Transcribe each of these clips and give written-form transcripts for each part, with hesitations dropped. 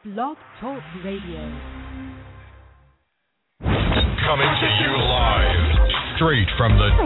Blog Talk Radio. Coming to you live, straight from the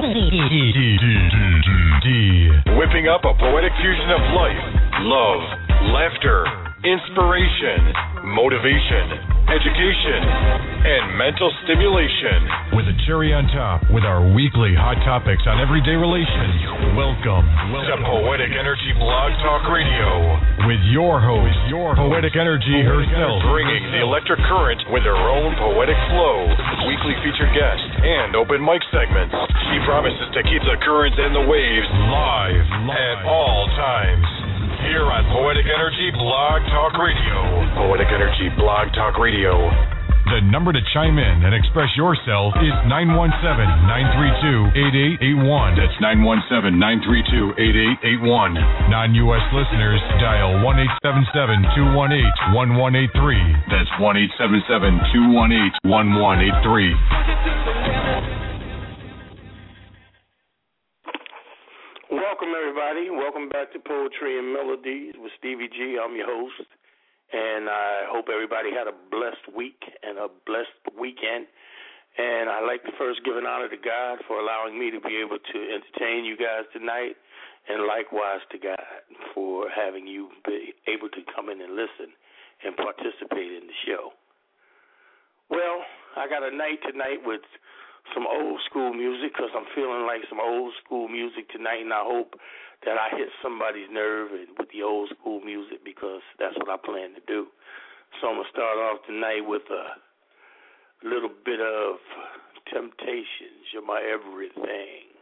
whipping up a poetic fusion of life, love, laughter, inspiration, motivation, education, and mental stimulation. With a cherry on top, with our weekly hot topics on everyday relations. Welcome to Poetic Energy Blog Talk Radio with your host, Poetic Energy herself, bringing the electric current with her own poetic flow, weekly featured guests, and open mic segments. She promises to keep the currents and the waves live at all times. Here on Poetic Energy Blog Talk Radio. Poetic Energy Blog Talk Radio. The number to chime in and express yourself is 917-932-8881. That's 917-932-8881. Non-U.S. listeners, dial 1-877-218-1183. That's 1-877-218-1183. Welcome, everybody. Welcome back to Poetry and Melodies with Stevie G. I'm your host, and I hope everybody had a blessed week and a blessed weekend. And I'd like to first give an honor to God for allowing me to be able to entertain you guys tonight, and likewise to God for having you be able to come in and listen and participate in the show. Well, I got a night tonight with some old school music because I'm feeling like some old school music tonight, and I hope that I hit somebody's nerve with the old school music because that's what I plan to do. So I'm going to start off tonight with a little bit of Temptations, You're My Everything.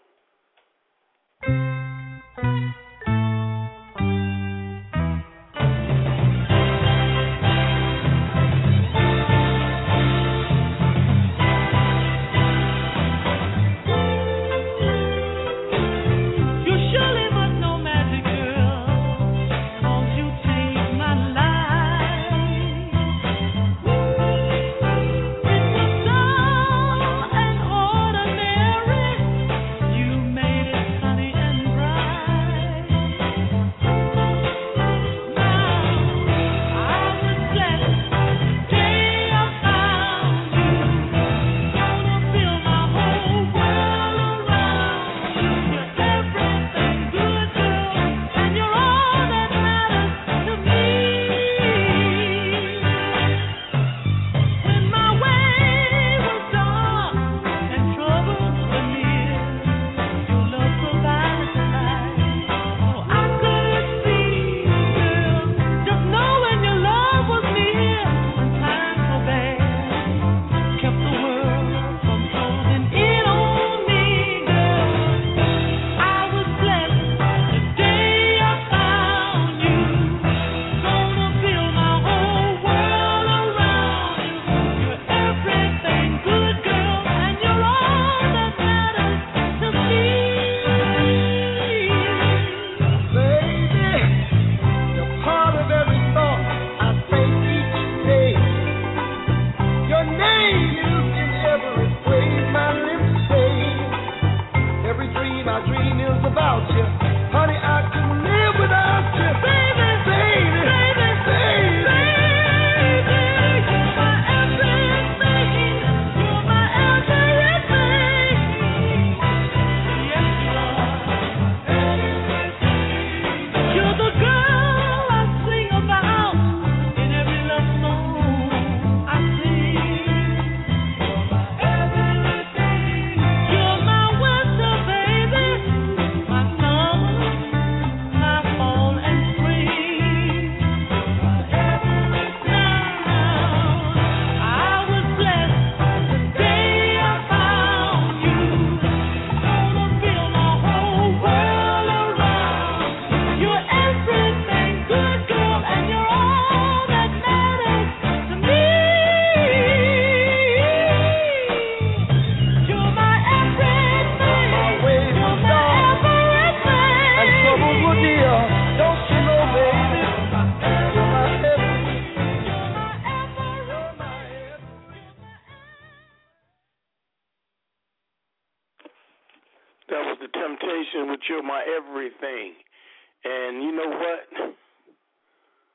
That was The Temptation with You're My Everything. And you know what?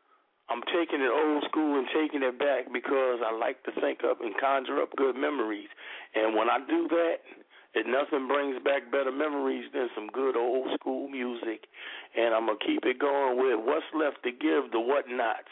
I'm taking it old school and taking it back because I like to think up and conjure up good memories. And when I do that, nothing brings back better memories than some good old school music. And I'm going to keep it going with What's Left to Give, the Whatnots.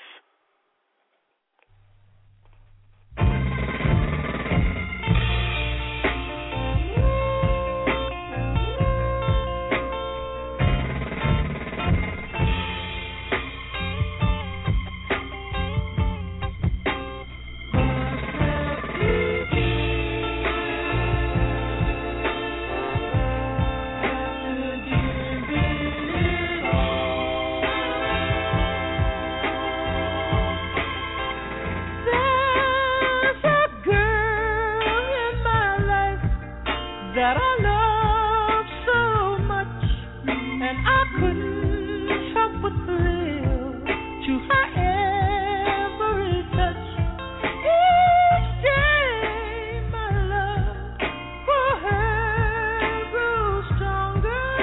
That I love so much, and I couldn't help but thrill to her every touch. Each day my love for her grows stronger,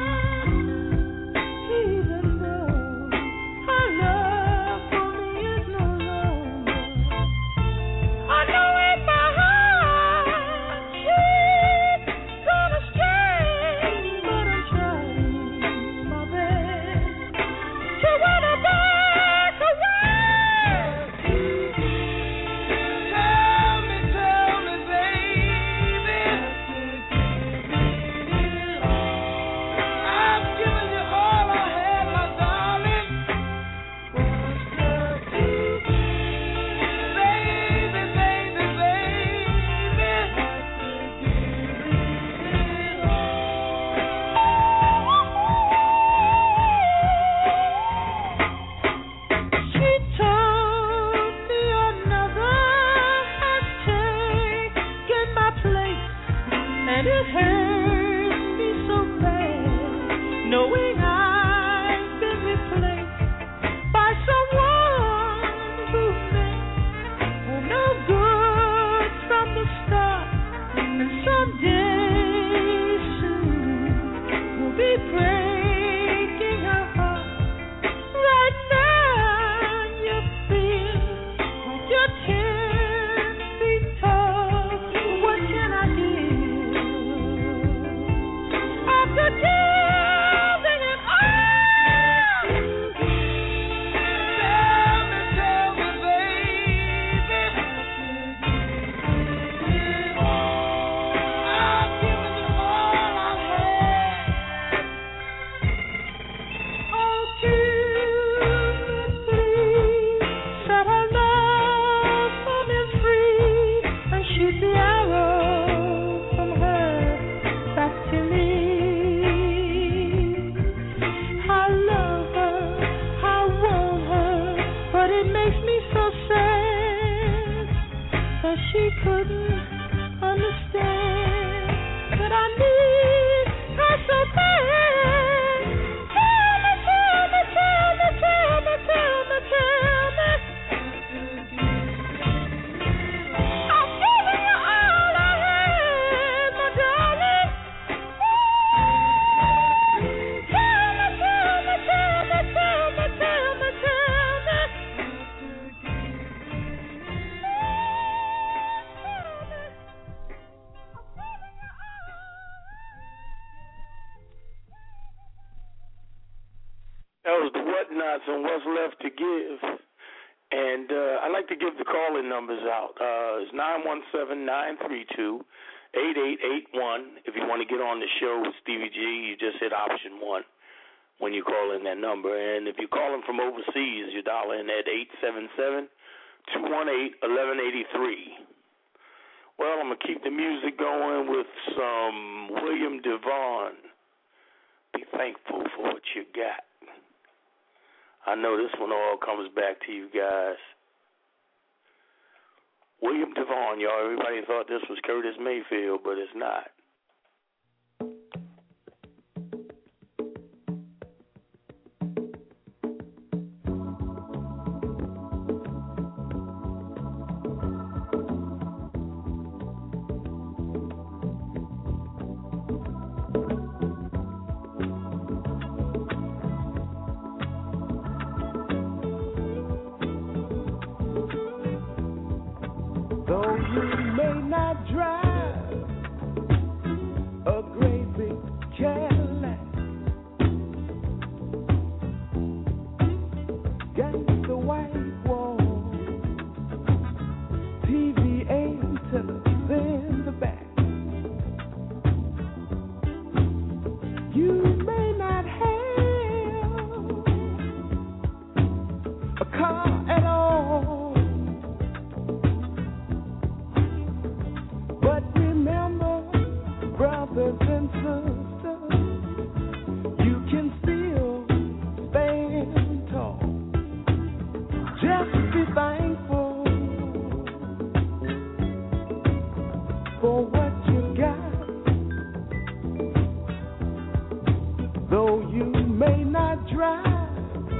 even though her love for me is no longer. I know in my heart she's gonna stay, but I'm trying my best to win her back away. Tell me, baby, I've given you all I had, my darling. What's left to give? Baby, baby, She told me another has taken my place, and it hurts me so bad knowing I've been replaced by someone who meant no good from the start, and someday soon will be breaking her heart. Right now you feel like you're 10 feet tall. What can I give? After giving it all, tell me, baby, I've given you all I had. Oh, Cupid, please set her love for me free and shoot the arrow from her back to me. I love her, I want her, but it makes me so sad that she couldn't understand that I need her so bad. Tell me, tell me, tell me, tell me, tell me, tell me. I'm giving you all I had, my darling. Tell me, tell me, tell me, tell me, tell me, tell me. That was the Whatnots and What's Left to Give. And I'd like to give the call-in numbers out. It's 917-932-8881. If you want to get on the show with Stevie G, you just hit option 1 when you call in that number. And if you're calling from overseas, you dial in at 877-218-1183. Well, I'm going to keep the music going with some William DeVaughn. Be thankful for what you got. I know this one all comes back to you guys. William DeVaughn, y'all. Everybody thought this was Curtis Mayfield, but it's not. may not drive a great big Cadillac, got the white wall, TV antennas in the back. You may not have a car at all, but remember, brothers and sisters, you can still stand tall. Just be thankful for what you got. Though you may not drive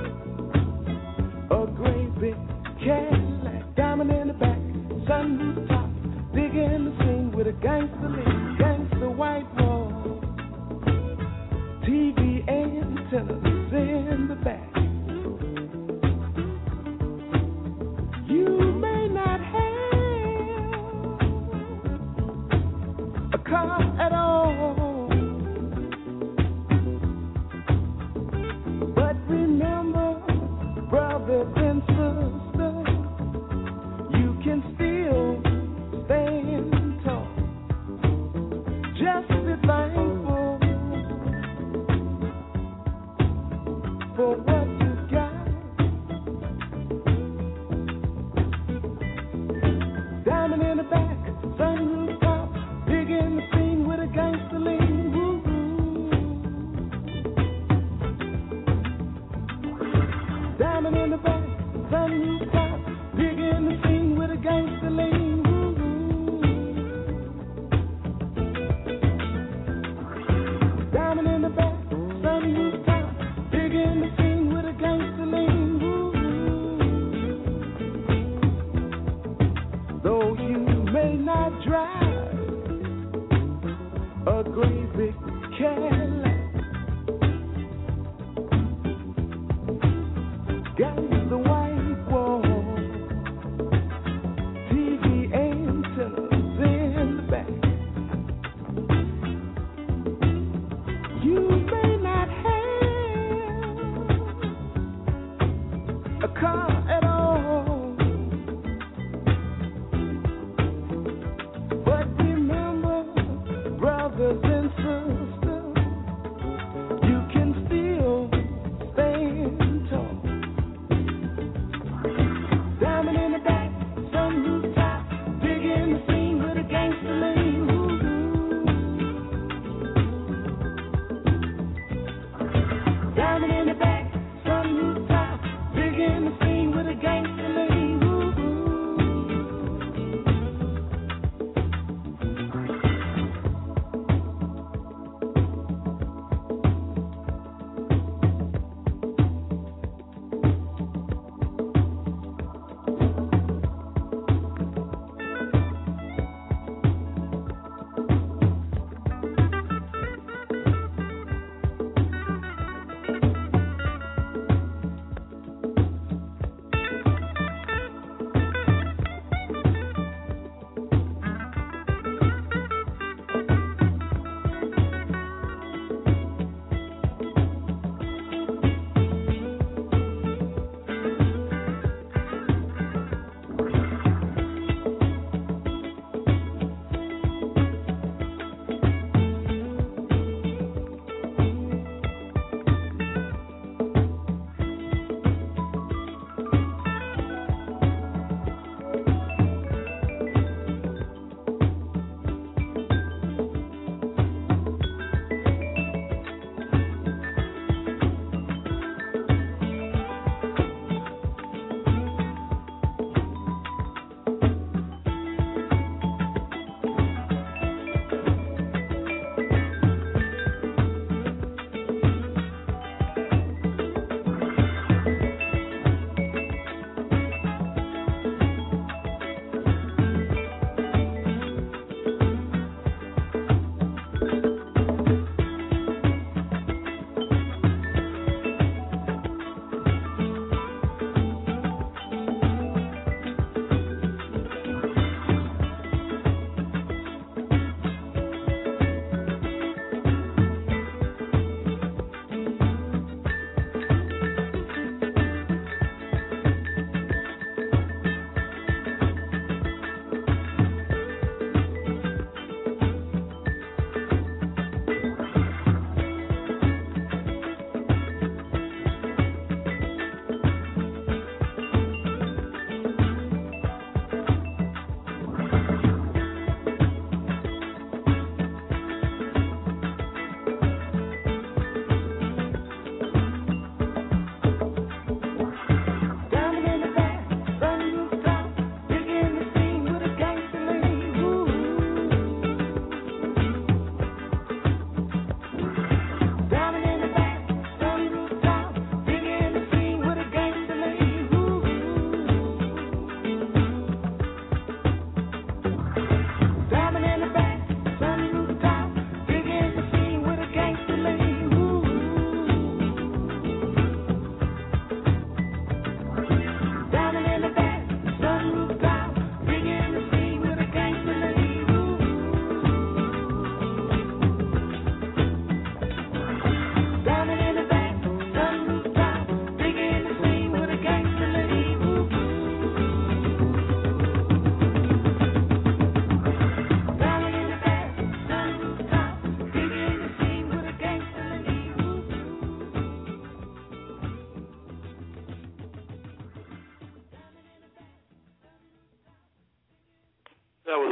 a great big Cadillac, diamond in the back, sunroof top, big in the scene with a gangster lean, gangster white wall, TV antennas in the back. You may not have a car at all, but remember, brothers and sisters, you can still stand tall. Just be thankful for what you got. Diamond in the back, sunroof top, big in the scene with a gangster lean. Woo-hoo. Diamond in the back, sunroof top, big in the scene with a gangster lean. Woo-hoo. Diamond in the back, sunroof top, big in the scene with a gangster lean. Woo-hoo. Though you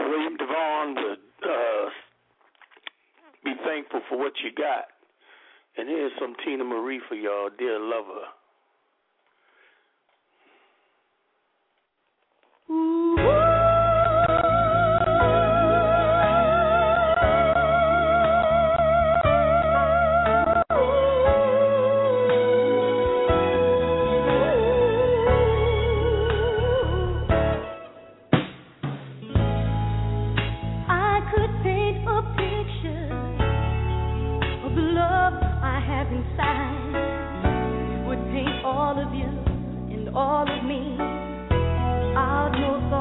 William Devon would be thankful for what you got. And here's some Tina Marie for y'all, Dear Lover. All of you and all of me. I'll know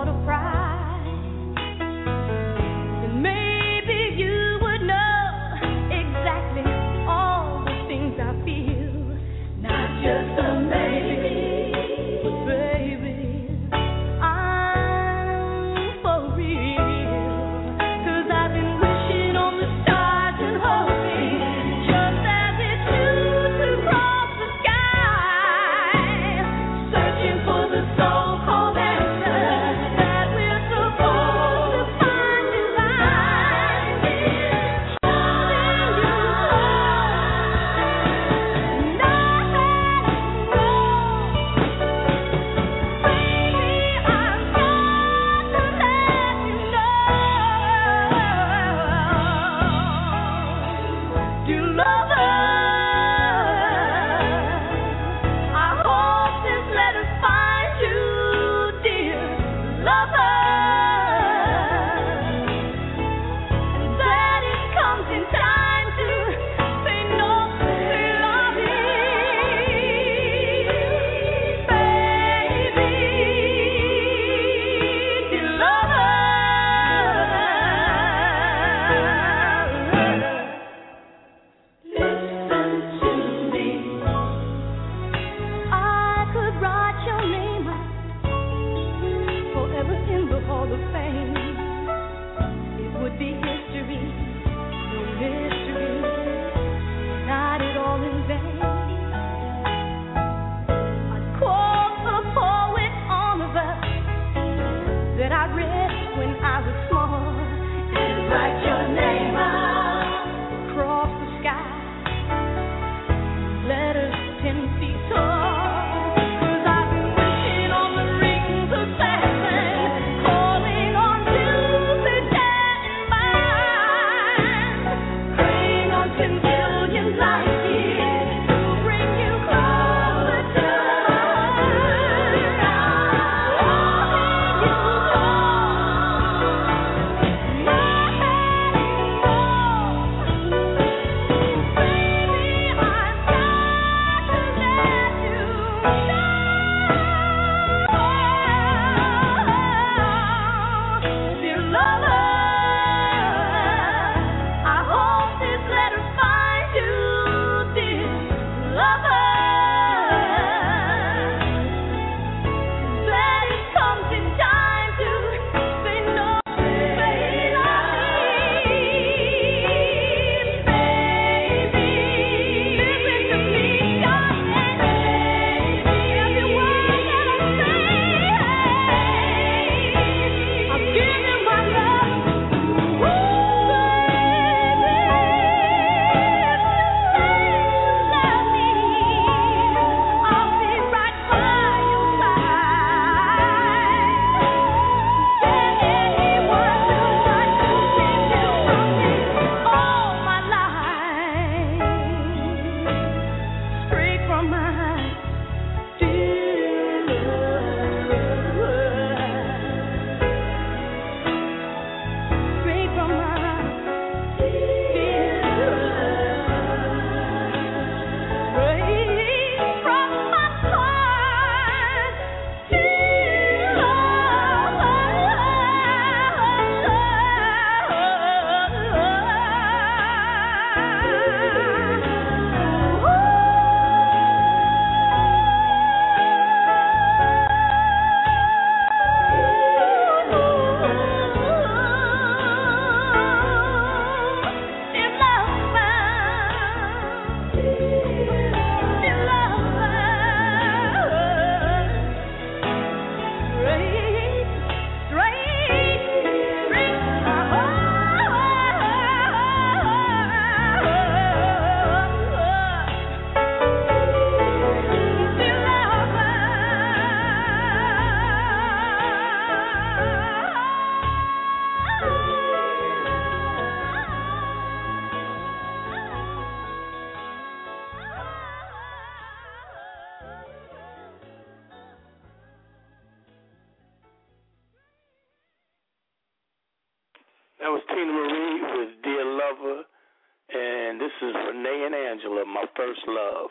Tina Marie with Dear Lover, and this is Renee and Angela, My First Love.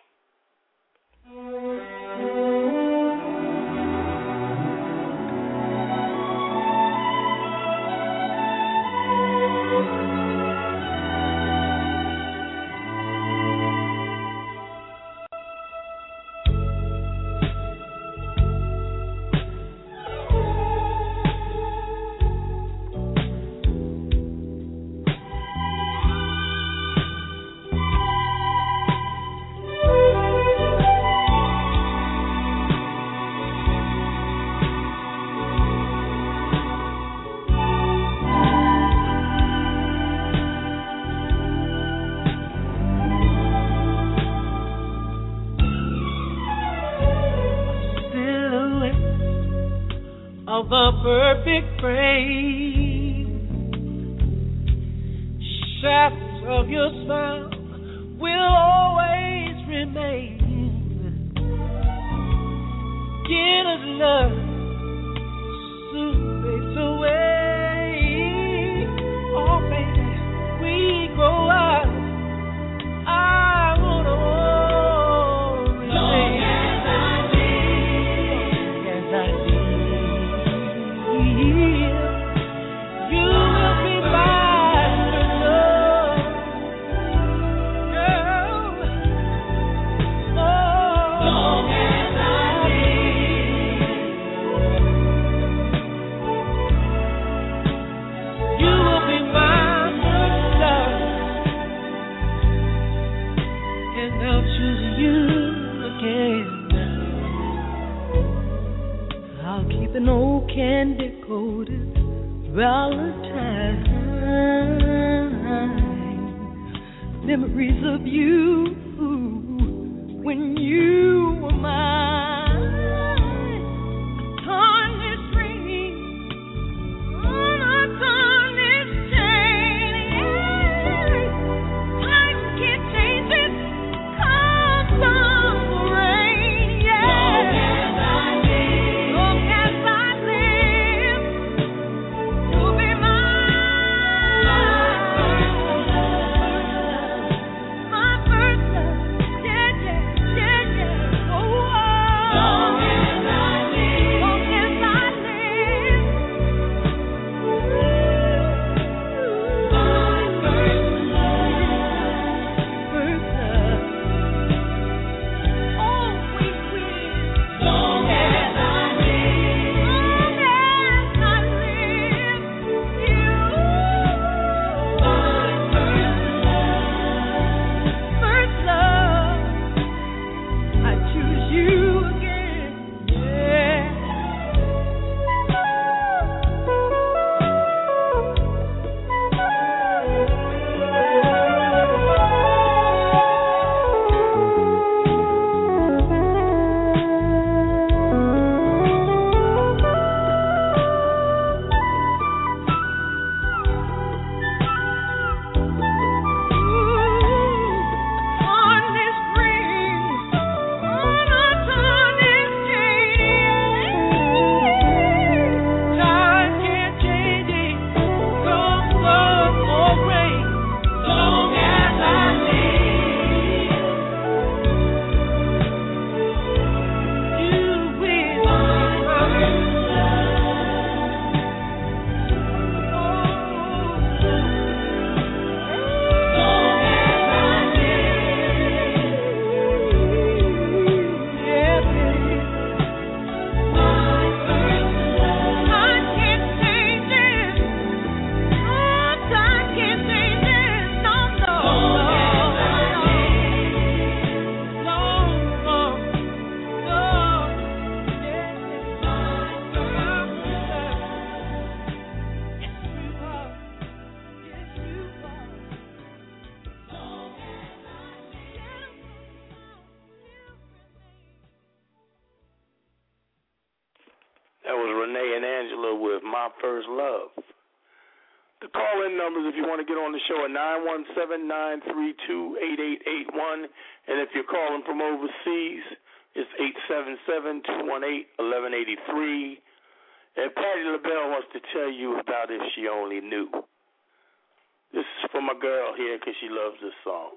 Of the perfect frame, shadows of your smile will always remain. Get us love, soon fades away. Oh baby, we grow up. I wanna always stay. An old candy-coated Valentine, memories of you when you were mine. Torn this ring on a torn this chain. Time can't change it, come from the rain. My First Love. The call-in numbers, if you want to get on the show, are 917-932-8881. And if you're calling from overseas, it's 877-218-1183. And Patti LaBelle wants to tell you about If She Only Knew. for my girl here because she loves this song.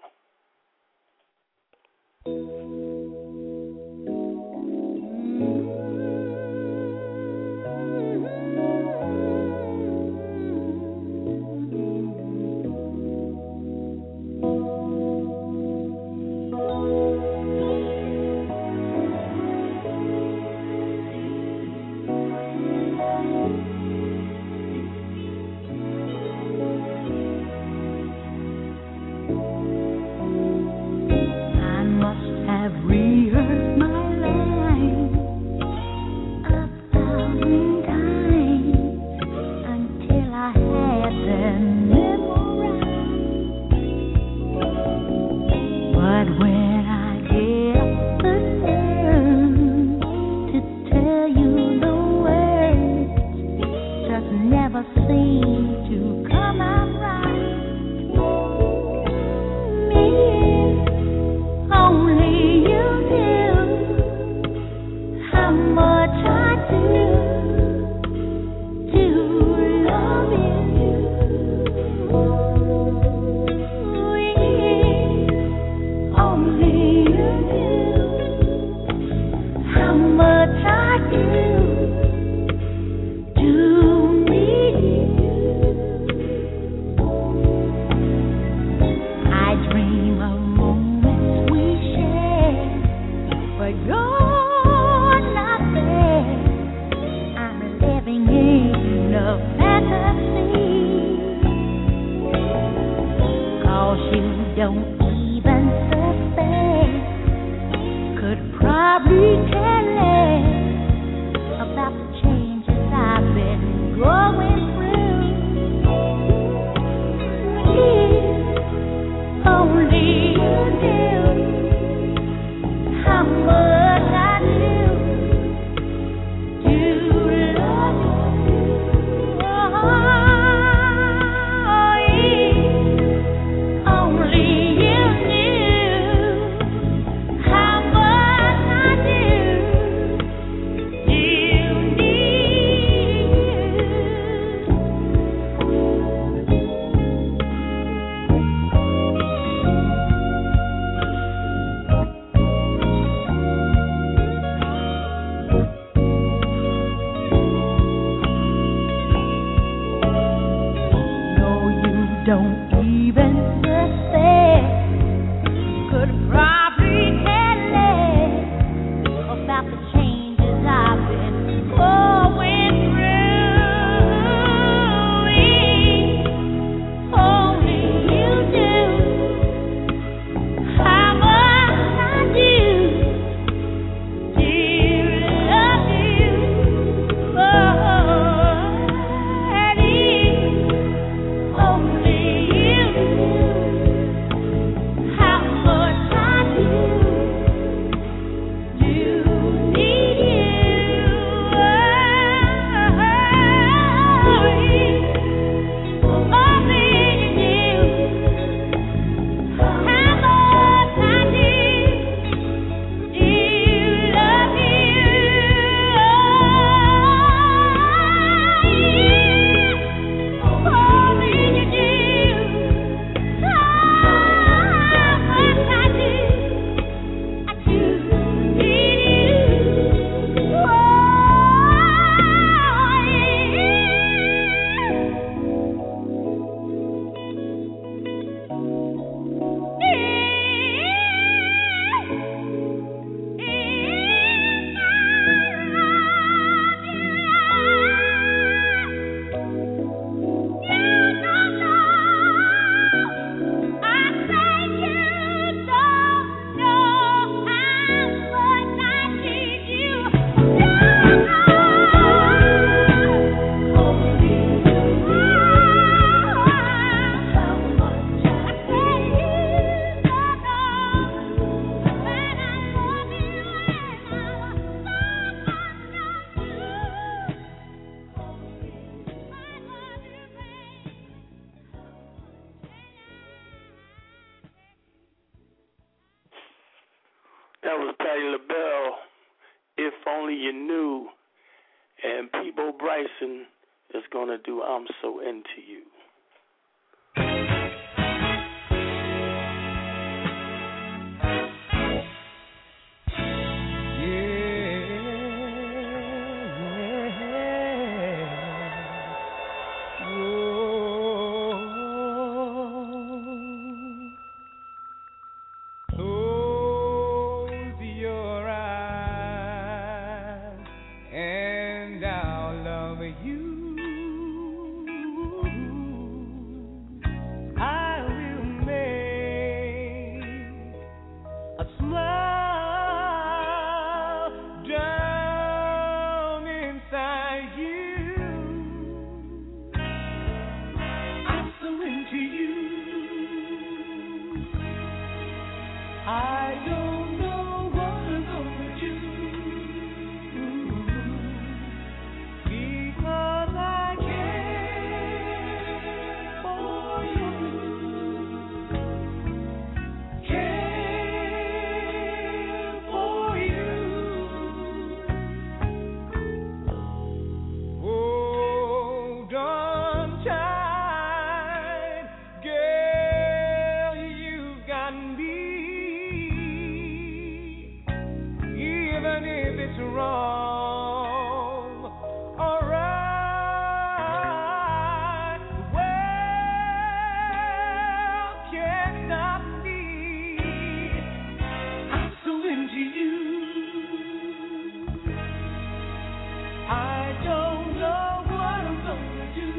That was Patti LaBelle, If Only You Knew. And Peabo Bryson is going to do I'm So Into You. you. I will make a smile down inside you. I'm so into you. I don't know what I'm gonna do, because I care for you, care for you. Hold on tight, girl, you've got me. Even if it's wrong or right, the world can't stop me. I'm so into you. I don't know what I'm gonna do,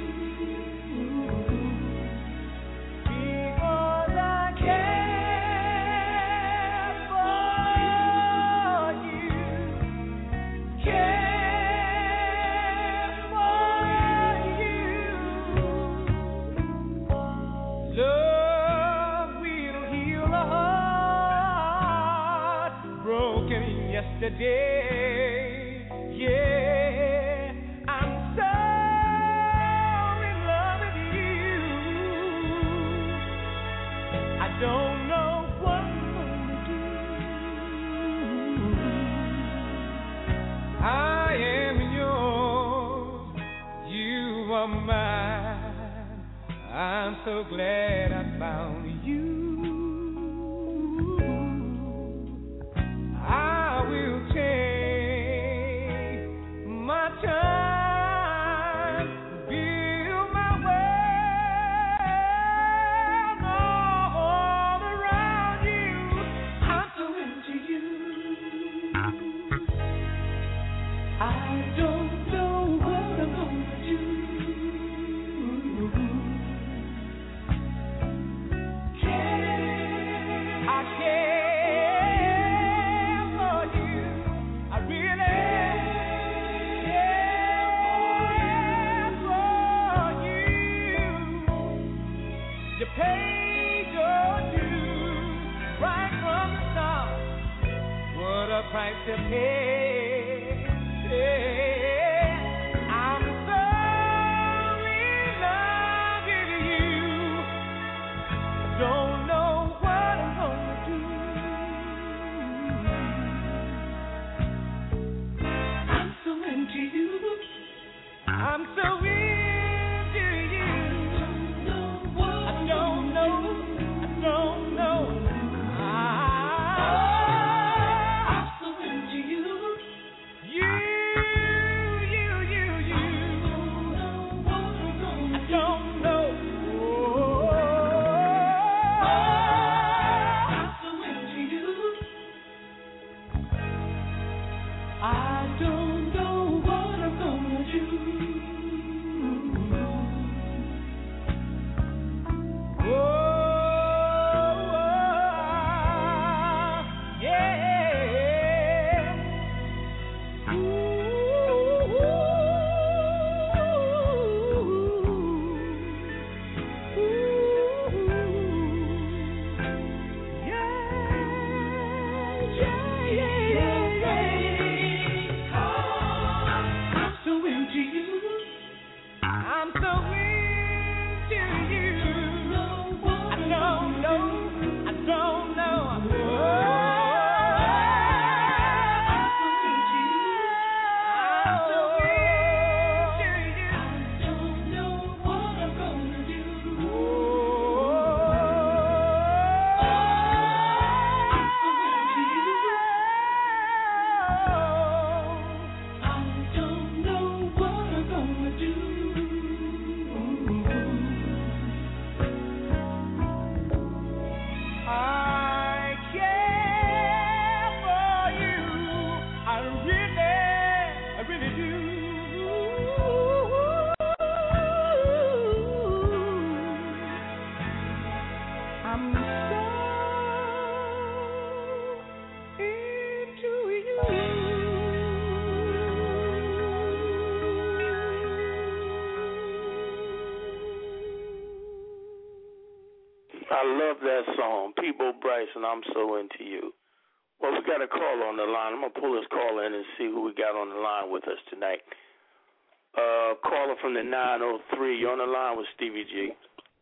because I care for you, care for you. Love will heal a heart broken yesterday. Yeah, I'm so in love with you. I don't know what I'm gonna do. I am yours, you are mine. I'm so glad I found you. I will take my time, build my world all around you. I'm so into you. I don't know what I'm gonna do. I care for you. I really care for you. You paid your dues right from the start. What a price to pay. I'm so in love with you. Don't know what I'm gonna do. I'm so into you. I'm so into you. I don't know. I don't know. I'm so into you. You. I don't know. I'm so into you. I don't know what I'm gonna do. I love that song, Peabo Bryson, I'm So Into You. Well, we got a call on the line. I'm going to pull this call in and see who we got on the line with us tonight. Caller from the 903. You're on the line with Stevie G.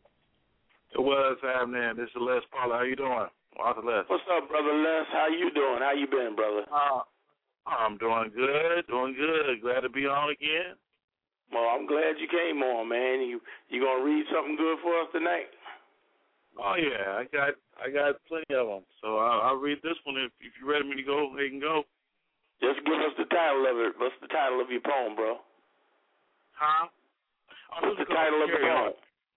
What's happening? This is Les Paula. How you doing? Arthur Les. What's up, Brother Les? How you doing? How you been, brother? I'm doing good, Glad to be on again. Well, I'm glad you came on, man. You going to read something good for us tonight? Oh yeah, I got plenty of them. So I'll read this one if you're ready me to go. They can go. Just give us the title of it. What's the title of your poem, bro? Huh? What's the title of the poem?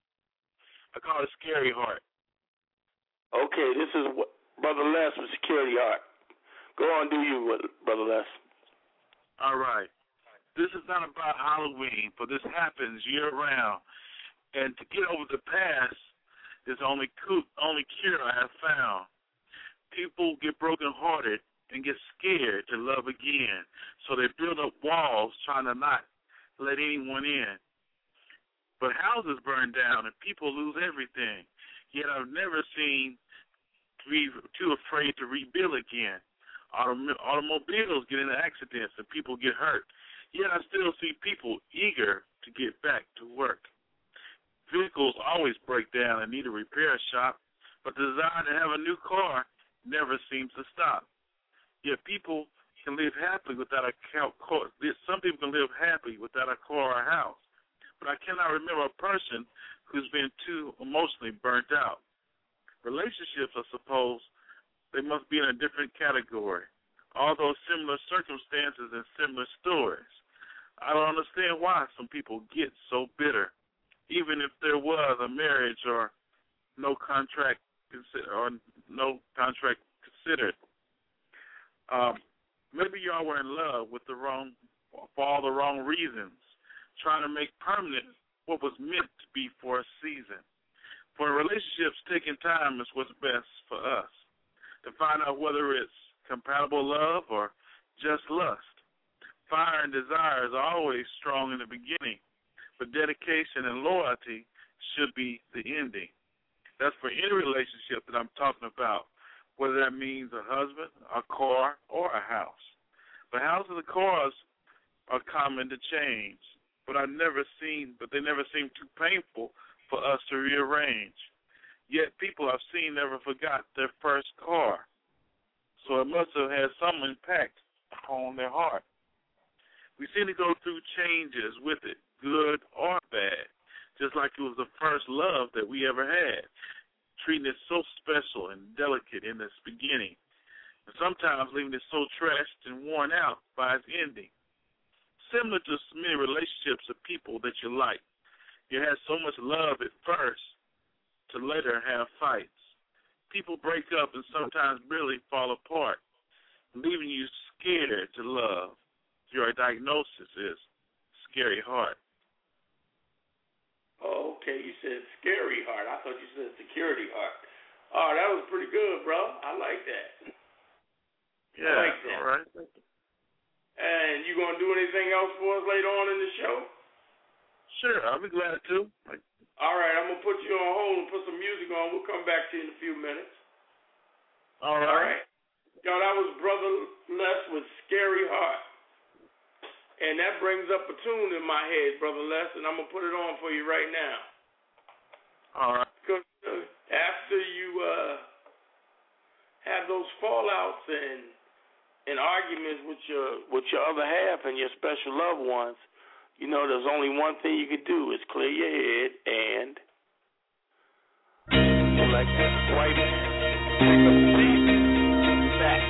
I call it Scary Heart. Okay, this is Brother Les with Security Heart. Go on, do you, Brother Les. All right. This is not about Halloween, for this happens year-round. And to get over the past is the only cure I have found. People get broken-hearted and get scared to love again, so they build up walls trying to not let anyone in. But houses burn down and people lose everything, yet I've never seen too afraid to rebuild again. Automobiles get into accidents and people get hurt, yet I still see people eager to get back to work. Vehicles always break down and need a repair shop, but the desire to have a new car never seems to stop. Yet people can live happily without a car. Some people can live happy without a car or a house, but I cannot remember a person who's been too emotionally burnt out. Relationships, I suppose, they must be in a different category, although similar circumstances and similar stories. I don't understand why some people get so bitter, even if there was a marriage or no contract considered. Maybe y'all were in love for all the wrong reasons, trying to make permanent what was meant to be for a season. For relationships, taking time is what's best for us, to find out whether it's compatible love or just lust. Fire and desire is always strong in the beginning, but dedication and loyalty should be the ending. That's for any relationship that I'm talking about, whether that means a husband, a car, or a house. But houses and cars are common to change, but they never seem too painful for us to rearrange. Yet people I've seen never forgot their first car, so it must have had some impact on their heart. We seem to go through changes with it, good or bad, just like it was the first love that we ever had, treating it so special and delicate in its beginning, and sometimes leaving it so trashed and worn out by its ending. Similar to so many relationships of people that you like, you had so much love at first to later have fights. People break up and sometimes really fall apart, leaving you scared to love. Your diagnosis is Scary Heart. Oh, okay. You said Scary Heart. I thought you said Security Heart. Oh, that was pretty good, bro. I like that. Yeah, I like that. All right. And you going to do anything else for us later on in the show? Sure, I'll be glad to. All right, I'm going to put you on hold and put some music on. We'll come back to you in a few minutes. All right. Y'all, that was Brother Les with Scary Heart. And that brings up a tune in my head, Brother Les, and I'm going to put it on for you right now. All right. Because after you have those fallouts and arguments with your other half and your special loved ones, you know there's only one thing you can do is clear your head and like that white man, pick up the beat, back.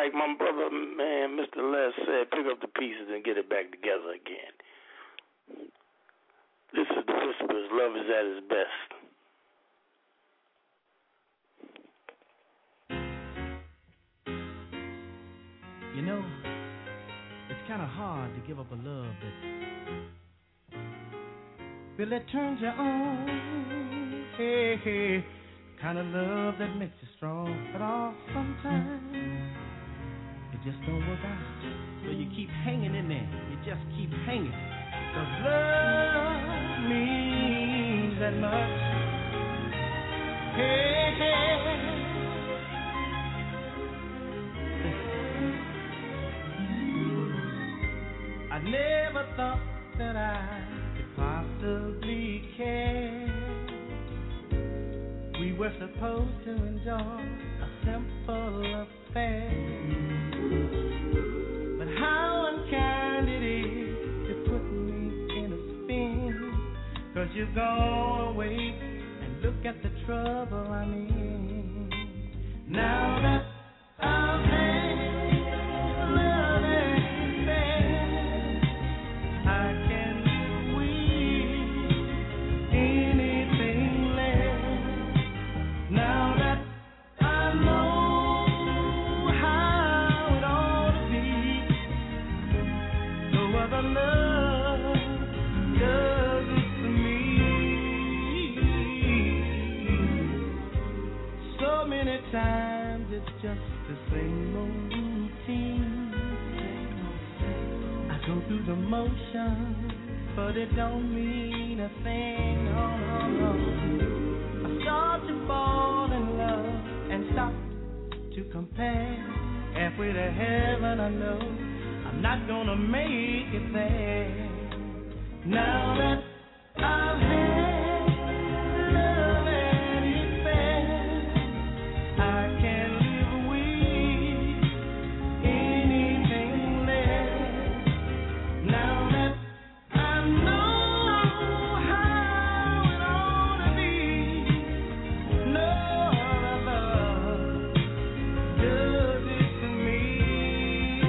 like my brother, man, Mr. Les said, pick up the pieces and get it back together again. This is the Whispers. Love is at its best. You know, it's kind of hard to give up a love that turns you on. Hey, hey, kind of love that makes you strong. But sometimes it just don't work out. So you keep hanging in there. You just keep hanging. Because love means that much. Hey, hey. I never thought that I could possibly care. We were supposed to enjoy a simple affair. But how unkind it is to put me in a spin. 'Cause you've gone away and look at the trouble I'm in. Now that I've had love and bad, I can't wish anything less. Now that I know how it ought to be, no other love does it for me. So many times it's just the same old routine. I go through the motions, but it don't mean a thing. No, no, no. I start to fall in love and stop to compare. Halfway to heaven, I know I'm not gonna make it there. Now that I've had love and it's bad, I can't live with anything less. Now that I know how it ought to be, no other love does it for me.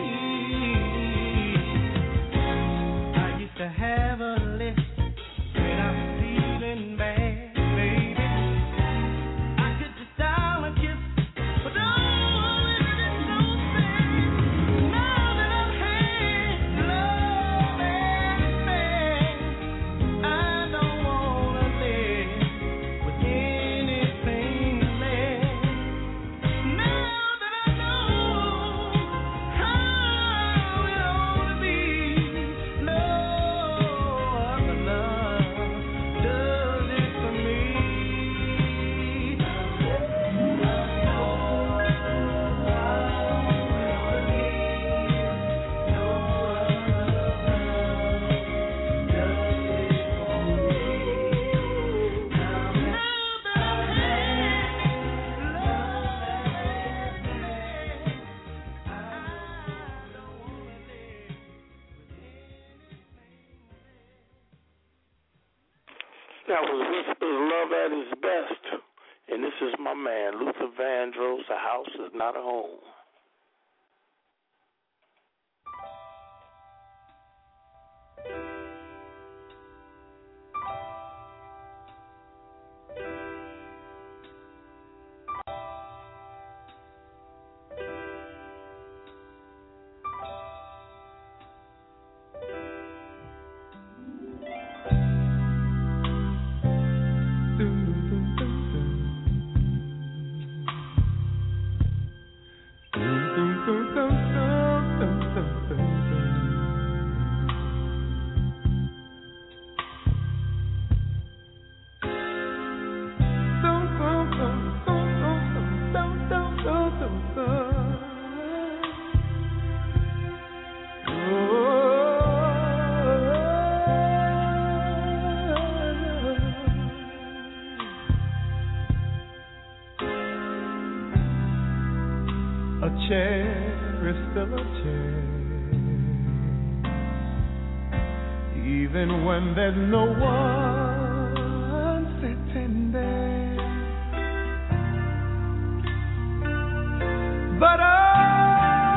I used to have a list when I was feeling bad, baby. I could just dial a kiss, but oh, it is so sad. Now that I've had love and bad, I don't wanna live with anything less. Now that I know how it ought to be, no other love does it for me. That was Whispers, Love at its best. And this is my man, Luther Vandross. A house is not a home. A chair is still a chair, even when there's no one sitting there. But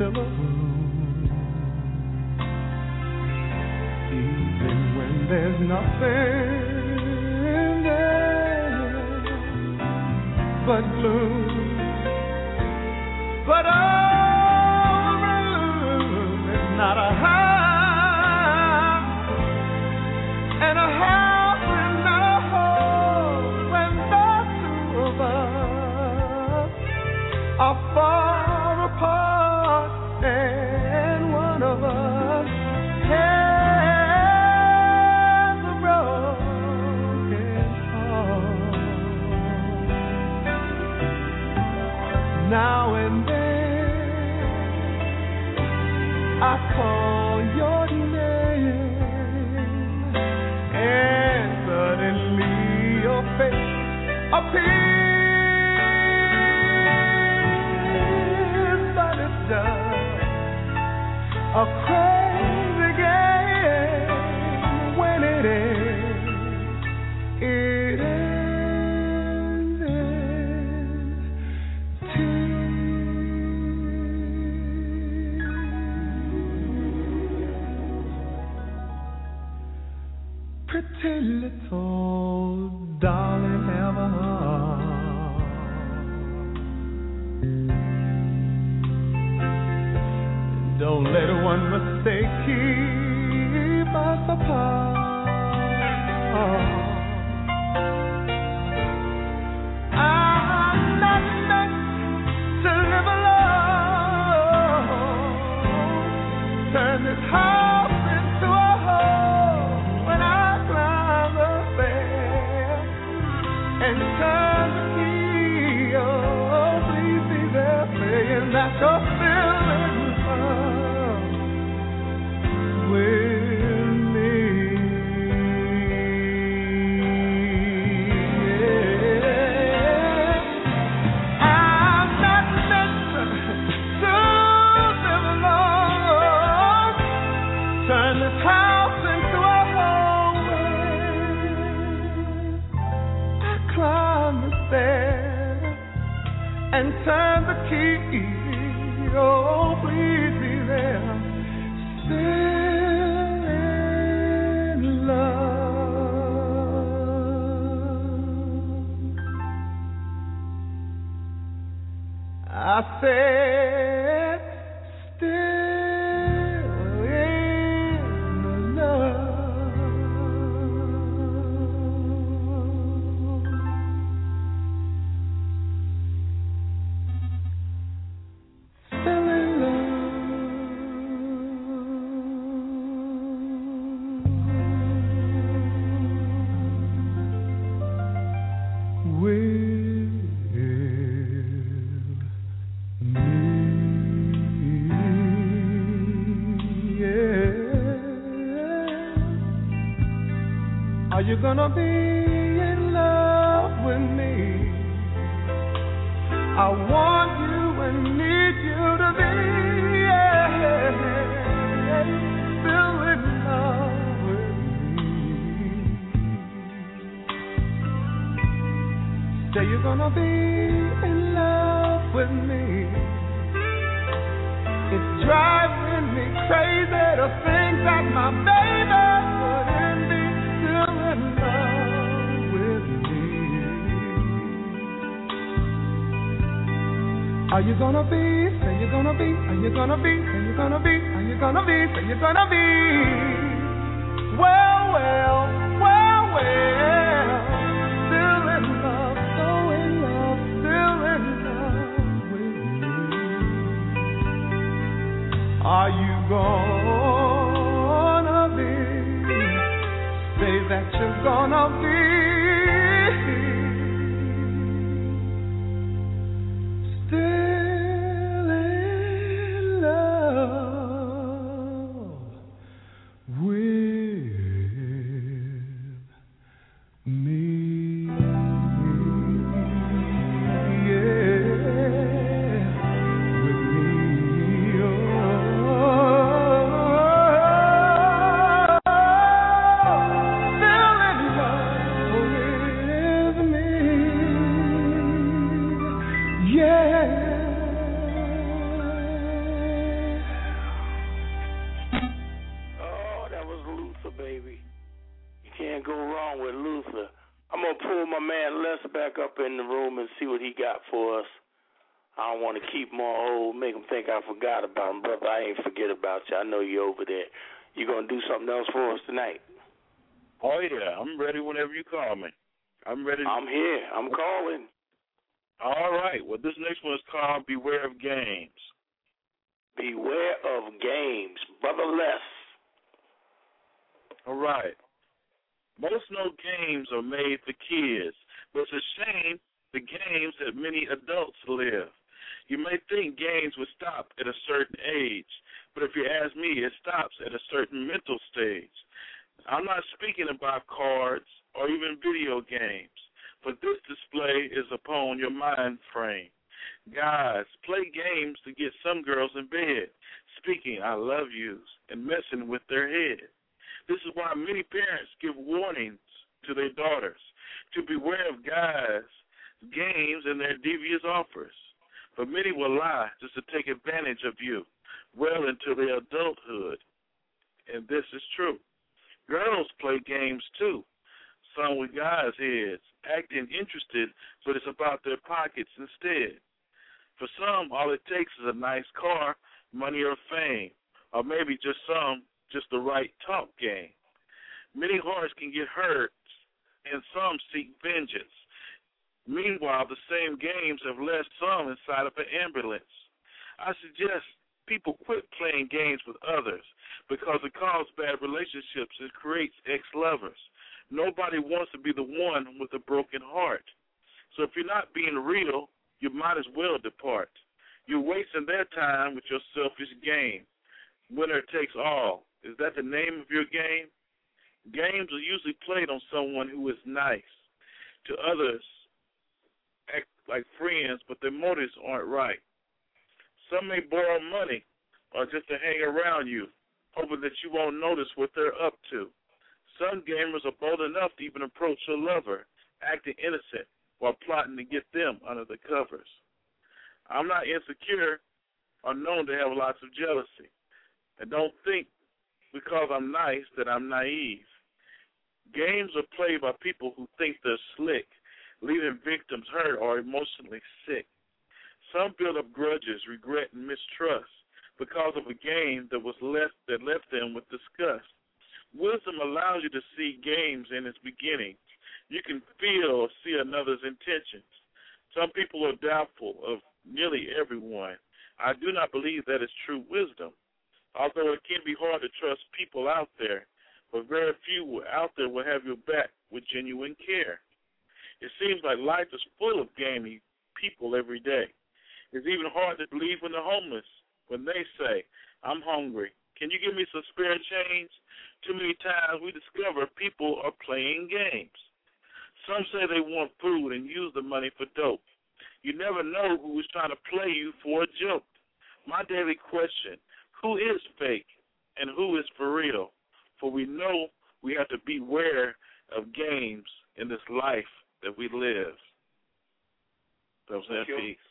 still a room, even when there's nothing there but gloom. But oh, the room is not a house, and a house is not a home when the two of us are far apart, and one of us has a broken heart. Now and then I call your name, and suddenly your face appears, but it's just a crazy game. When it ends in tears. Pretty little darling Ever, don't let one mistake keep us apart. I'm not meant to live alone. Turn this house into a home when I climb the stairs and turn the key. Oh, please be there, saying that you're still in love with me. Yeah. I'm not meant to live alone. Turn this house into a home when I climb the stairs and turn the key. Oh, please be there, still in love. I said, still in love. Still in love with me. Yeah. Are you gonna be in love with me? I want you and need you to be, yeah, still in love with me. Say you're gonna be in love with me. It's driving me crazy to think that my baby wouldn't be still in love with me. Are you gonna be? Say you're gonna be. Are you gonna be? Say you're gonna be. Are you gonna be? Say you're gonna be. Well, well, well, well. Still in love, so in love, still in love with me. Are you gonna be? Say that you're gonna be. Still in love with Bless back up in the room and see what he got for us. I don't want to keep him on hold, make him think I forgot about him. Brother, I ain't forget about you. I know you're over there. You going to do something else for us tonight? Oh, yeah. I'm ready whenever you call me. I'm ready. I'm here. I'm calling. All right. Well, this next one is called Beware of Games. Beware of games. Brother Les. All right. Most know games are made for kids, but it's a shame the games that many adults live. You may think games would stop at a certain age, but if you ask me, it stops at a certain mental stage. I'm not speaking about cards or even video games, but this display is upon your mind frame. Guys, play games to get some girls in bed, speaking I love yous and messing with their head. This is why many parents give warnings to their daughters to beware of guys, games, and their devious offers. For many will lie just to take advantage of you well into their adulthood. And this is true. Girls play games too, some with guys' heads, acting interested, but it's about their pockets instead. For some, all it takes is a nice car, money, or fame, or maybe just the right talk game. Many hearts can get hurt, and some seek vengeance. Meanwhile, the same games have led some inside of an ambulance. I suggest people quit playing games with others because it causes bad relationships and creates ex-lovers. Nobody wants to be the one with a broken heart. So if you're not being real, you might as well depart. You're wasting their time with your selfish game. Winner takes all. Is that the name of your game? Games are usually played on someone who is nice. To others, act like friends, but their motives aren't right. Some may borrow money or just to hang around you, hoping that you won't notice what they're up to. Some gamers are bold enough to even approach a lover, acting innocent, while plotting to get them under the covers. I'm not insecure or known to have lots of jealousy. And don't think because I'm nice that I'm naive. Games are played by people who think they're slick, leaving victims hurt or emotionally sick. Some build up grudges, regret, and mistrust because of a game that left them with disgust. Wisdom allows you to see games in its beginning. You can feel or see another's intentions. Some people are doubtful of nearly everyone. I do not believe that is true wisdom. Although it can be hard to trust people out there, but very few out there will have your back with genuine care. It seems like life is full of gaming people every day. It's even hard to believe when the homeless, when they say, I'm hungry, can you give me some spare change? Too many times we discover people are playing games. Some say they want food and use the money for dope. You never know who is trying to play you for a joke. My daily question, who is fake and who is for real? For we know we have to beware of games in this life that we live. That was that piece.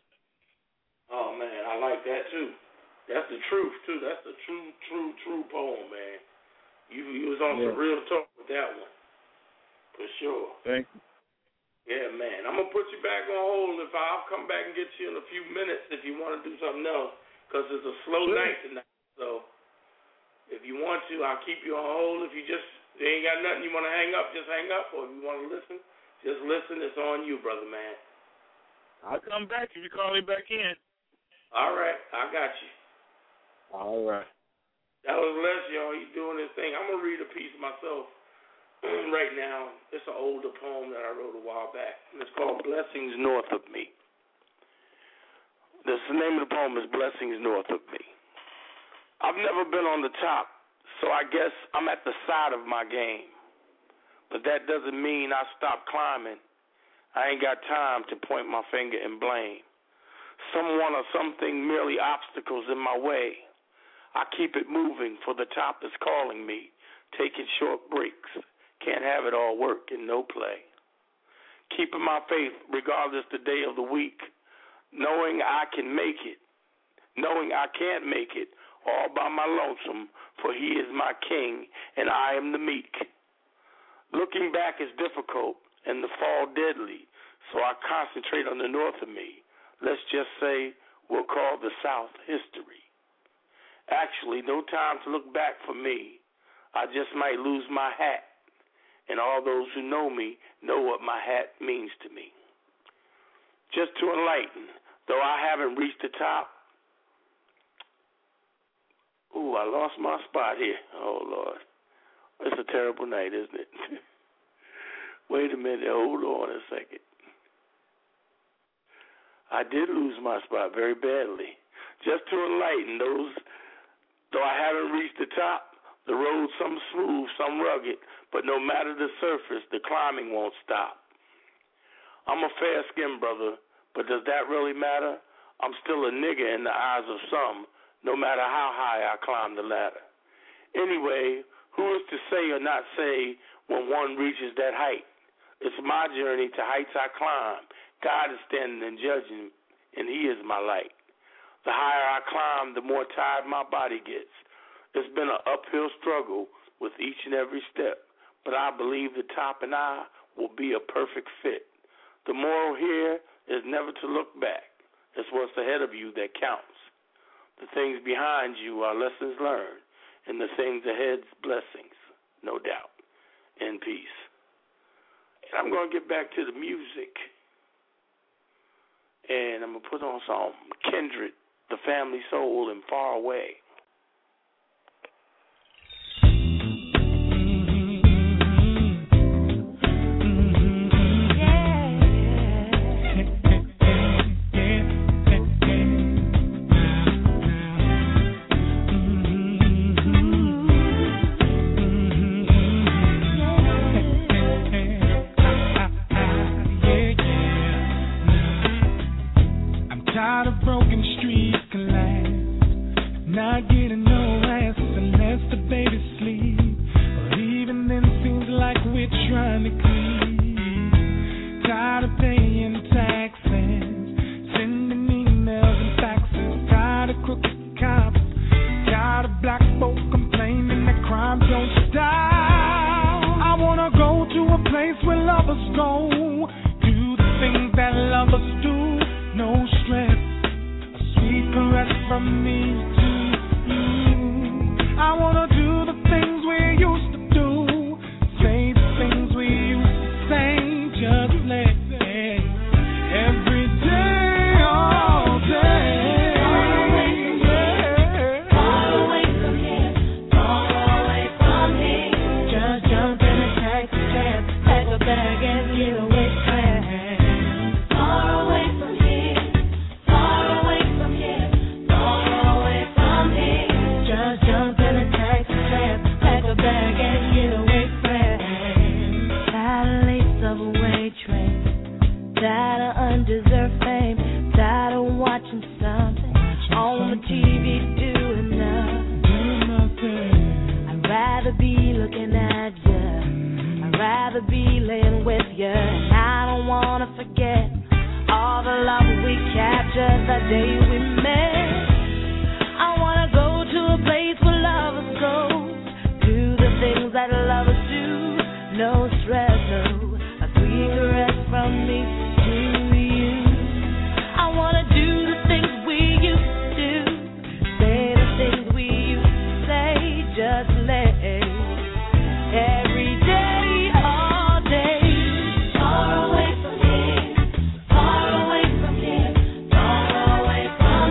Oh, man, I like that, too. That's the truth, too. That's the true poem, man. You was on some real talk with that one, for sure. Thank you. Yeah, man. I'm going to put you back on hold. I'll come back and get you in a few minutes if you want to do something else, because it's a slow night tonight. So if you want to, I'll keep you on hold. If you ain't got nothing you want to hang up, just hang up. Or if you want to listen, just listen. It's on you, brother, man. I'll come back if you call me back in. All right. I got you. All right. That was Les, y'all. He's doing his thing. I'm going to read a piece myself right now. It's an older poem that I wrote a while back. And it's called Blessings North of Me. The name of the poem is Blessings North of Me. I've never been on the top, so I guess I'm at the side of my game. But that doesn't mean I stop climbing. I ain't got time to point my finger and blame. Someone or something merely obstacles in my way. I keep it moving, for the top is calling me, taking short breaks. Can't have it all work and no play. Keeping my faith regardless the day of the week, knowing I can make it, knowing I can't make it all by my lonesome, for he is my king and I am the meek. Looking back is difficult and the fall deadly, So I concentrate on the north of me. Let's just say we'll call the South history. Actually, no time to look back for me. I just might lose my hat. And all those who know me know what my hat means to me. Just to enlighten, though I haven't reached the top. Ooh, I lost my spot here. Oh, Lord. It's a terrible night, isn't it? Wait a minute. Hold on a second. I did lose my spot very badly. Just to enlighten those, though I haven't reached the top, the road, some smooth, some rugged, but no matter the surface, the climbing won't stop. I'm a fair-skinned brother, but does that really matter? I'm still a nigger in the eyes of some, no matter how high I climb the ladder. Anyway, who is to say or not say when one reaches that height? It's my journey to heights I climb. God is standing and judging, and He is my light. The higher I climb, the more tired my body gets. It's been an uphill struggle with each and every step, but I believe the top and I will be a perfect fit. The moral here is never to look back. It's what's ahead of you that counts. The things behind you are lessons learned, and the things ahead's blessings, no doubt. In peace. And I'm going to get back to the music, and I'm going to put on some Kindred, The Family Soul, and Far Away. Far away from here, far away from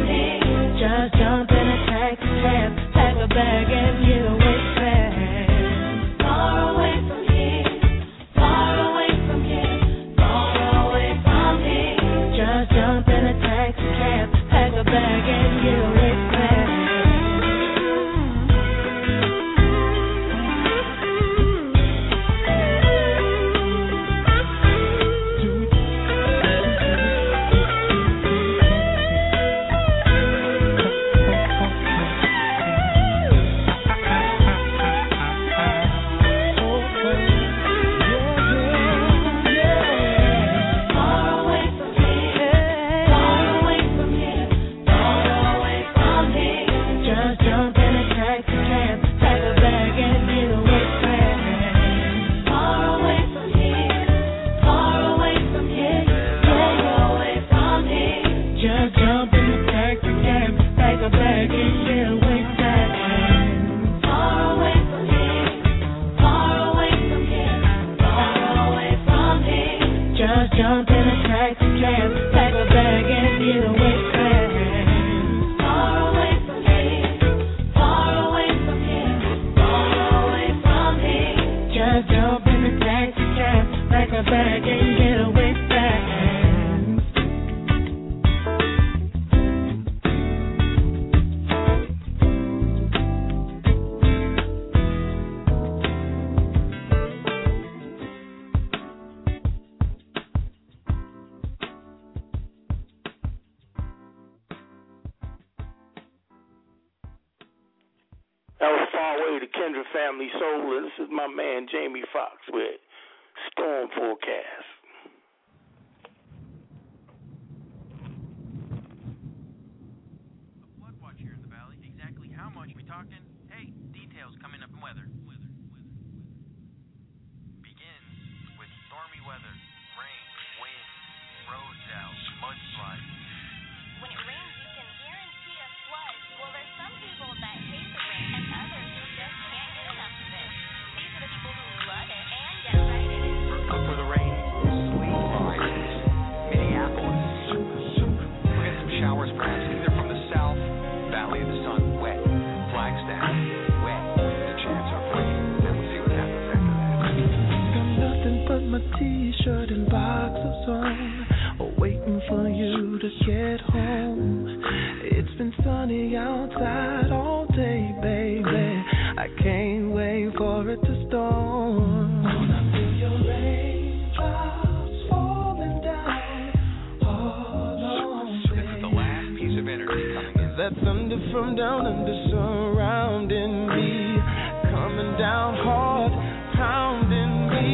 taxi cab, pack a bag and get away fast. Far away from here, far away from here, far away from here. Just jump in the taxi cab, pack a bag and get away fast. That was Far Away to Kendra Family Soul, and this is my man Jamie Foxx with Storm Forecast. A flood watch here in the valley. Exactly how much we talking? Hey, details coming up in weather. Begins with stormy weather, rain, wind, roads out, mudslides. When it rains, you can guarantee a flood. Well, there's some people that hate the rain and others who just can't get enough of it. These are the people who love it and get right in it. Look for the rain. Sweet vibes. Minneapolis. We'll get some showers perhaps either from the south, Valley of the Sun, wet. Flagstaff, wet. The chance of rain. Then we'll see what happens after that. Got nothing but my t-shirt and boxers on, waiting for you to get home. It's been sunny outside all day, baby. I can't wait for it to storm. Wanna feel your raindrops falling down all on me. This is the last piece of energy coming in. That thunder from down under surrounding me, coming down hard, pounding me.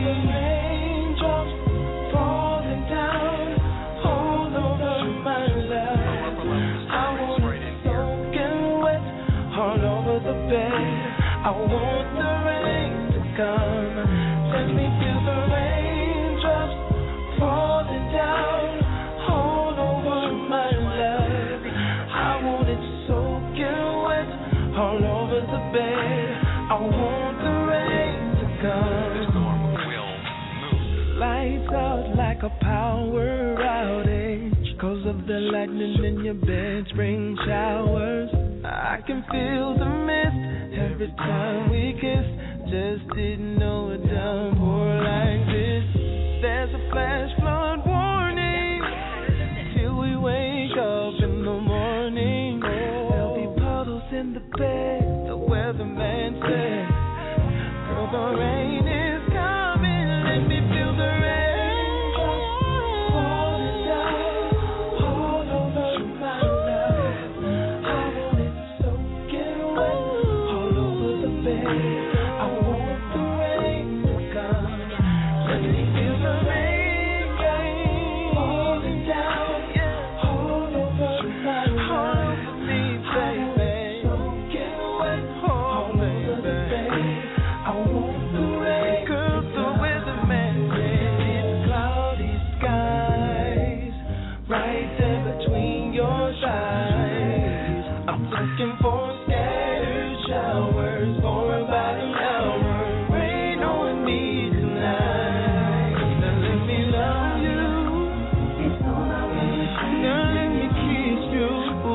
Raindrops falling down all over my life. I want it soaking wet all over the bed. I want the rain to come. Let me feel the raindrops falling down all over my life. I want it soaking wet all over the bed. I want the rain to come. The storm will move. Lights out like a power outage, 'cause of the lightning in your bed, spring showers. I can feel the mist every time we kiss. Just didn't know a downpour like this. There's a flash flood warning till we wake up in the morning. There'll be puddles in the bed, the weatherman said. Girl, the rain is coming. Let me feel the rain falling down all over my life. I want it soaking wet all over the bed. I want the rain to come. Let me feel the rain falling down all over my life. Me, baby. Soaking wet all over the bed. I want the rain. 'Cause the weatherman said it's cloudy skies right there between your thighs. I'm looking for scattered showers for about an hour. Rain on me tonight. Now let me love you. Now let me kiss you.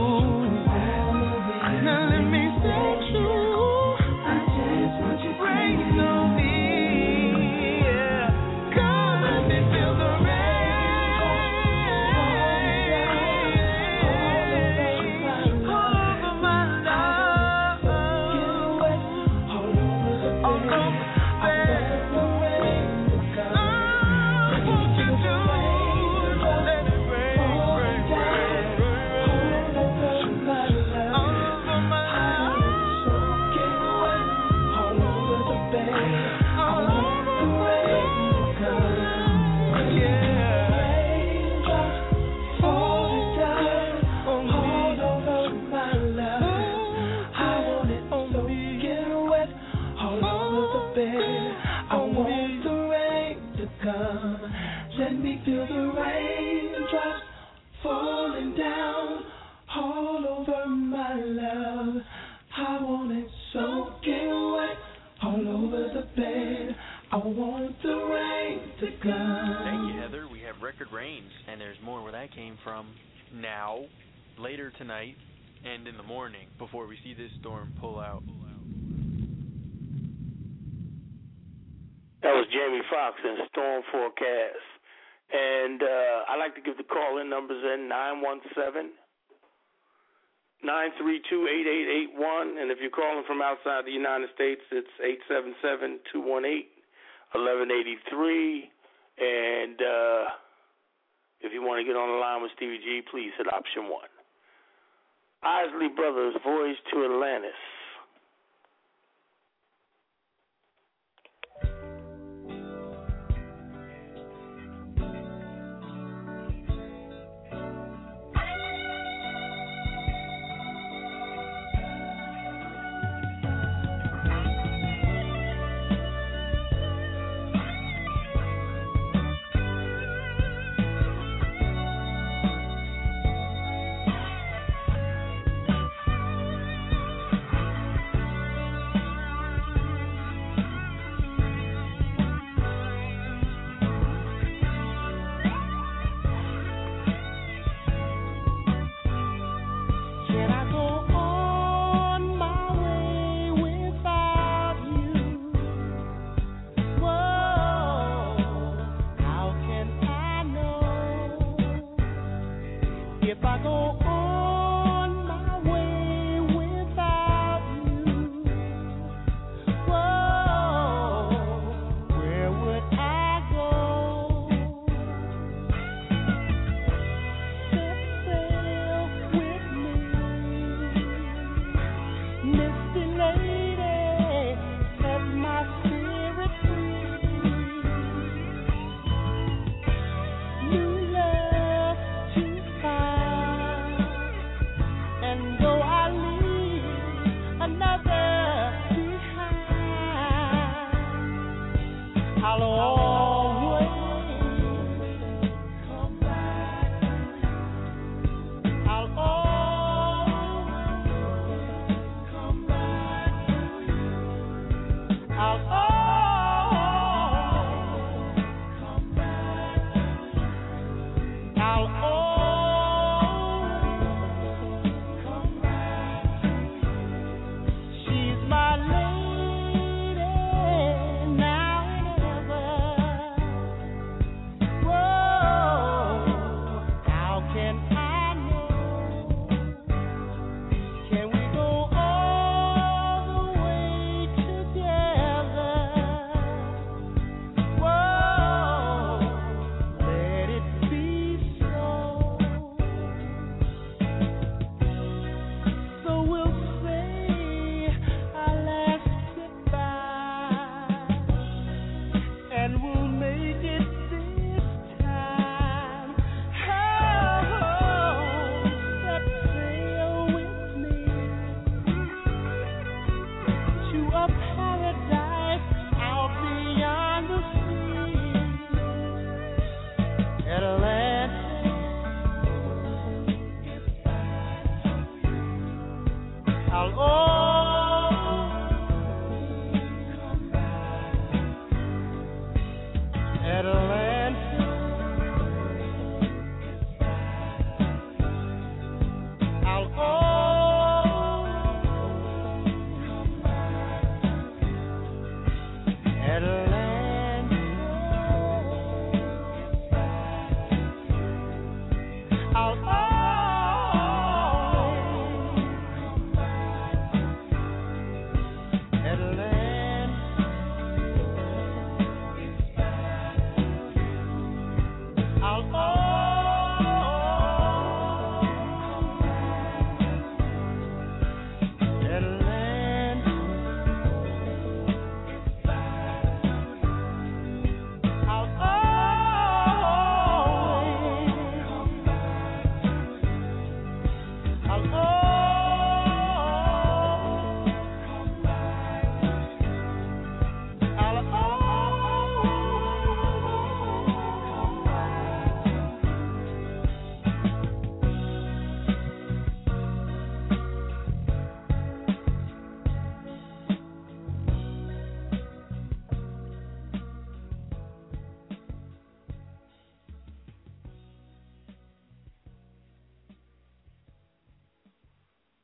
Now let me sex you. I just want you rain on me. Yeah. Come let me feel the rain all over my love. All over the bed. I want the rain to come. What you do? Let it rain, rain, rain, all over my life. All over my life. Soaking wet all over the bed. I want the rain to come. Yeah. Raindrops falling down all over my life. I want it soaking wet all over the bed. I want the rain to come. Let me feel the raindrops falling down all over my love. I want it soaking wet all over the bed. I want the rain to come. Thank you, Heather. We have record record reigns, and there's more where that came from now, later tonight, and in the morning before we see this storm pull out. That was Jamie Foxx in Storm Forecast. And I'd like to give the call-in numbers in 917-932-8881. And if you're calling from outside the United States, it's 877-218-1183. And if you want to get on the line with Stevie G, please hit option 1. Isley Brothers, Voyage to Atlantis.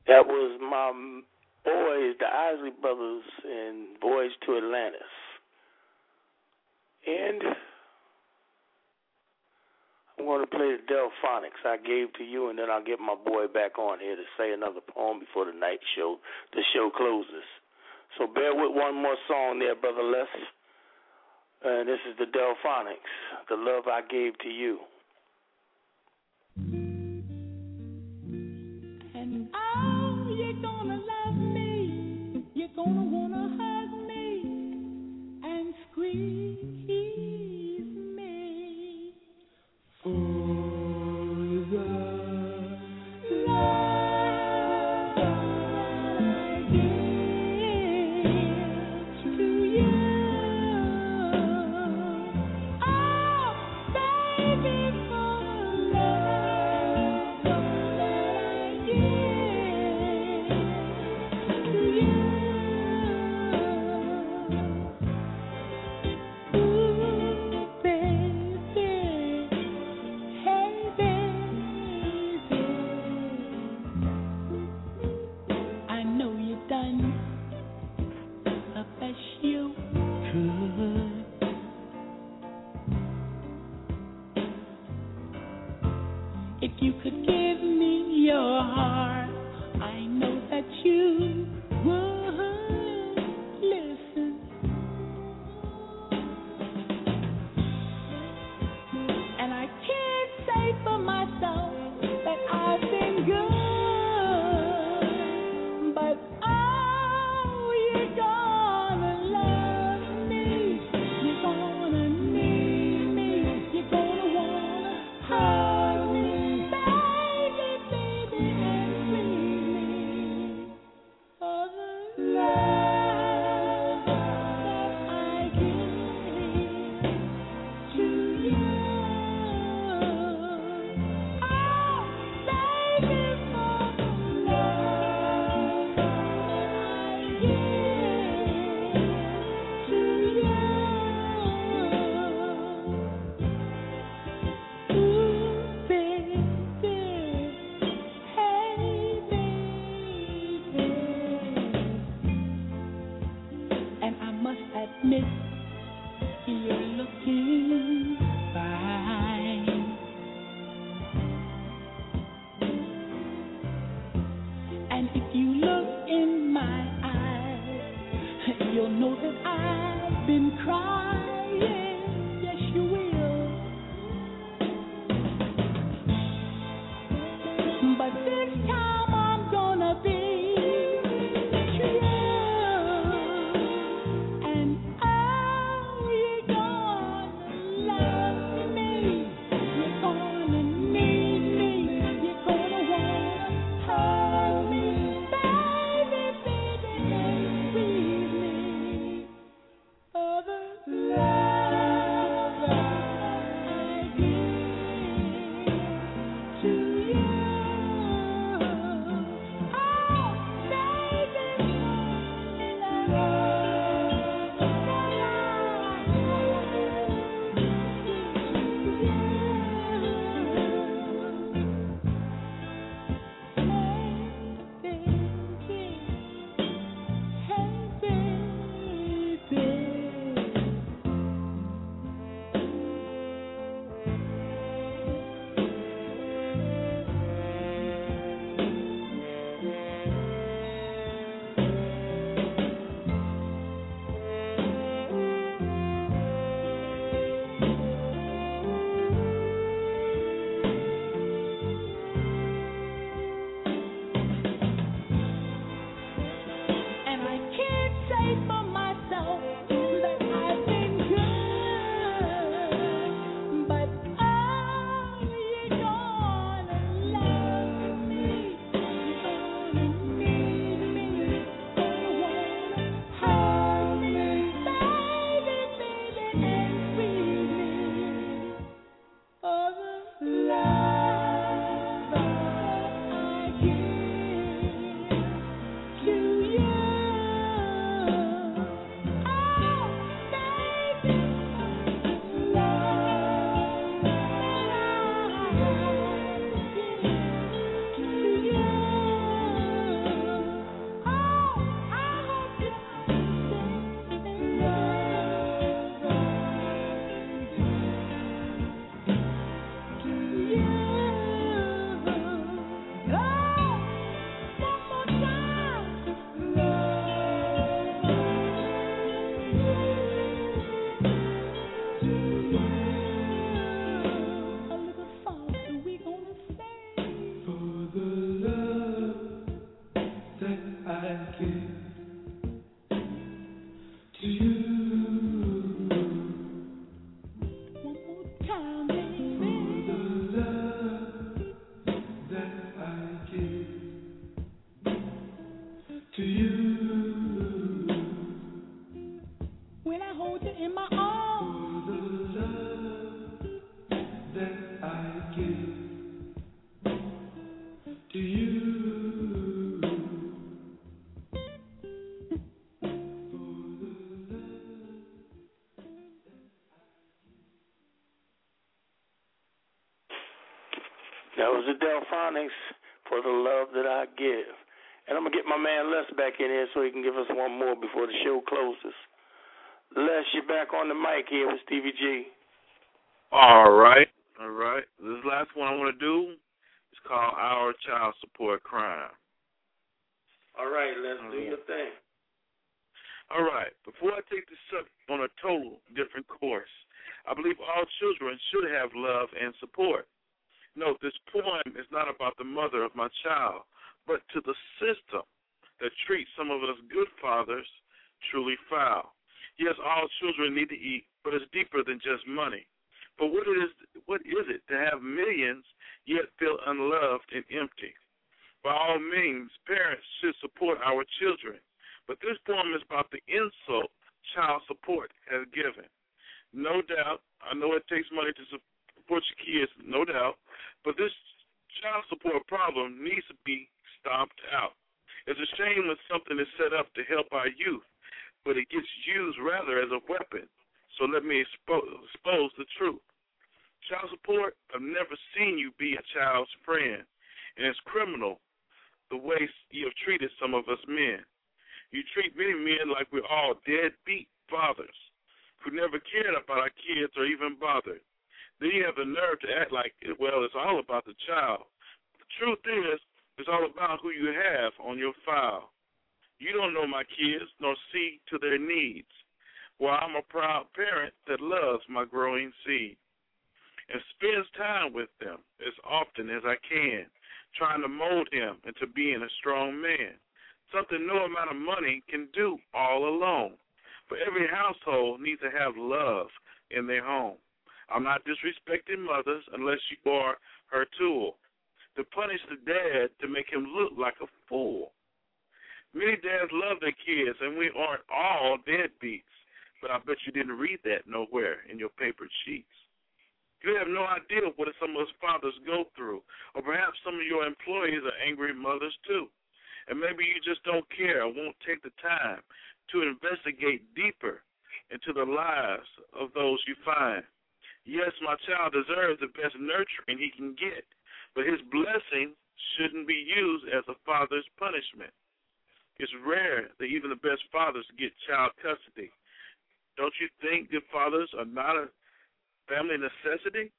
That was my boys, the Isley Brothers, and Voyage to Atlantis. And I'm going to play the Delphonics I gave to you, and then I'll get my boy back on here to say another poem before the show closes. So bear with one more song there, Brother Les. And this is the Delphonics, The Love I Gave to You. And oh, you're gonna love me. You're gonna wanna hug me and squeeze me. For the love I give to you. Oh, baby, for the love I give to you. Ooh, baby, hey, baby, I know you done the best you could. If you could give me your heart, I know that you would listen. And I can't say for myself that I've been good, but oh, you're gonna love me, you're gonna need me, you're gonna wanna hug me, baby, baby, and squeeze me. For the love that I give to you. Oh, baby, for the love I give to you. Ooh, baby, hey, baby. And I must admit, you're looking fine. And if you look in my eyes, you'll know that I've been crying. Yes, you will. But this time I'm gonna be true. And oh, you're gonna love me. You're gonna need me. You're gonna wanna hug me, baby, baby, and squeeze me. For the love That was the Delphonics for the love that I give. And I'm going to get my man Les back in here so he can give us one more before the show closes. Les, you're back on the mic here with Stevie G. All right. This last one I want to do is called Our Child Support Crime. All right, let's do your thing. All right. Before I take this up on a total different course, I believe all children should have love and support. Note, this poem is not about the mother of my child, but to the system that treats some of us good fathers truly foul. Yes, all children need to eat, but it's deeper than just money. But what is it to have millions yet feel unloved and empty? By all means, parents should support our children, but this poem is about the insult child support has given. No doubt, I know it takes money to support your kids, no doubt, but this child support problem needs to be stomped out. It's a shame when something is set up to help our youth, but it gets used rather as a weapon. So let me expose the truth. Child support, I've never seen you be a child's friend, and it's criminal the way you have treated some of us men. You treat many men like we're all deadbeat fathers who never cared about our kids or even bothered. Then you have the nerve to act like, well, it's all about the child. The truth is, it's all about who you have on your file. You don't know my kids nor see to their needs. Well, I'm a proud parent that loves my growing seed and spends time with them as often as I can, trying to mold him into being a strong man, something no amount of money can do all alone. But every household needs to have love in their home. I'm not disrespecting mothers unless you are her tool, to punish the dad to make him look like a fool. Many dads love their kids, and we aren't all deadbeats, but I bet you didn't read that nowhere in your paper sheets. You have no idea what some of us fathers go through, or perhaps some of your employees are angry mothers too. And maybe you just don't care or won't take the time to investigate deeper into the lives of those you find. Yes, my child deserves the best nurturing he can get, but his blessing shouldn't be used as a father's punishment. It's rare that even the best fathers get child custody. Don't you think good fathers are not a family necessity?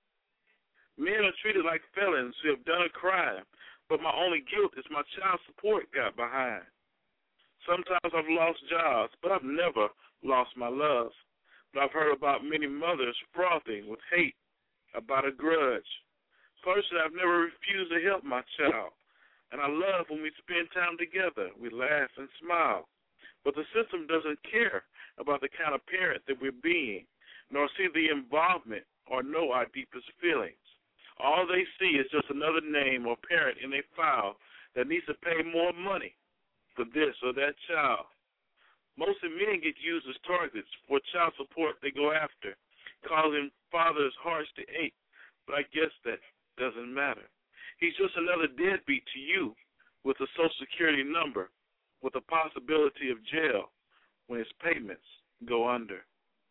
Men are treated like felons who have done a crime, but my only guilt is my child support got behind. Sometimes I've lost jobs, but I've never lost my love. But I've heard about many mothers frothing with hate about a grudge. Personally, I've never refused to help my child, and I love when we spend time together. We laugh and smile. But the system doesn't care about the kind of parent that we're being, nor see the involvement or know our deepest feelings. All they see is just another name or parent in a file that needs to pay more money for this or that child. Mostly men get used as targets for child support they go after, causing fathers' hearts to ache. But I guess that doesn't matter. He's just another deadbeat to you with a Social Security number, with a possibility of jail when his payments go under.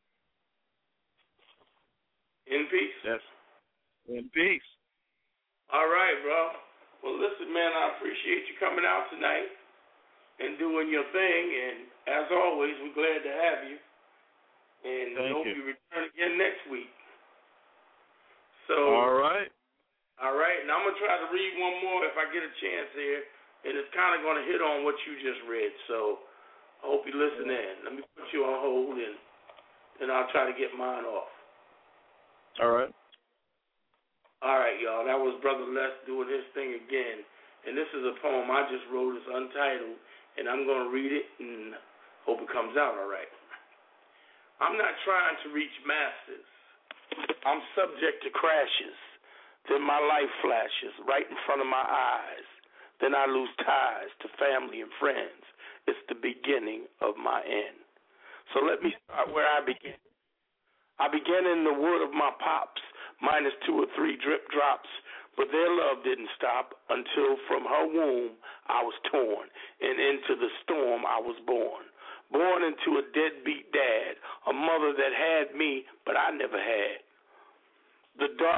In peace? Yes. In peace. All right, bro. Well, listen, man, I appreciate you coming out tonight and doing your thing. And as always, we're glad to have you. And hope you return again next week. So. All right. All right. And I'm going to try to read one more if I get a chance here. And it's kind of going to hit on what you just read. So I hope you listen in. Let me put you on hold, and I'll try to get mine off. All right. All right, y'all. That was Brother Les doing his thing again. And this is a poem I just wrote. It's untitled, and I'm going to read it and hope it comes out all right. I'm not trying to reach masses. I'm subject to crashes. Then my life flashes right in front of my eyes. Then I lose ties to family and friends. It's the beginning of my end. So let me start where I began. I began in the wood of my pops, minus 2 or 3 drip drops, but their love didn't stop until from her womb I was torn, and into the storm I was born. Born into a deadbeat dad, a mother that had me, but I never had. The dark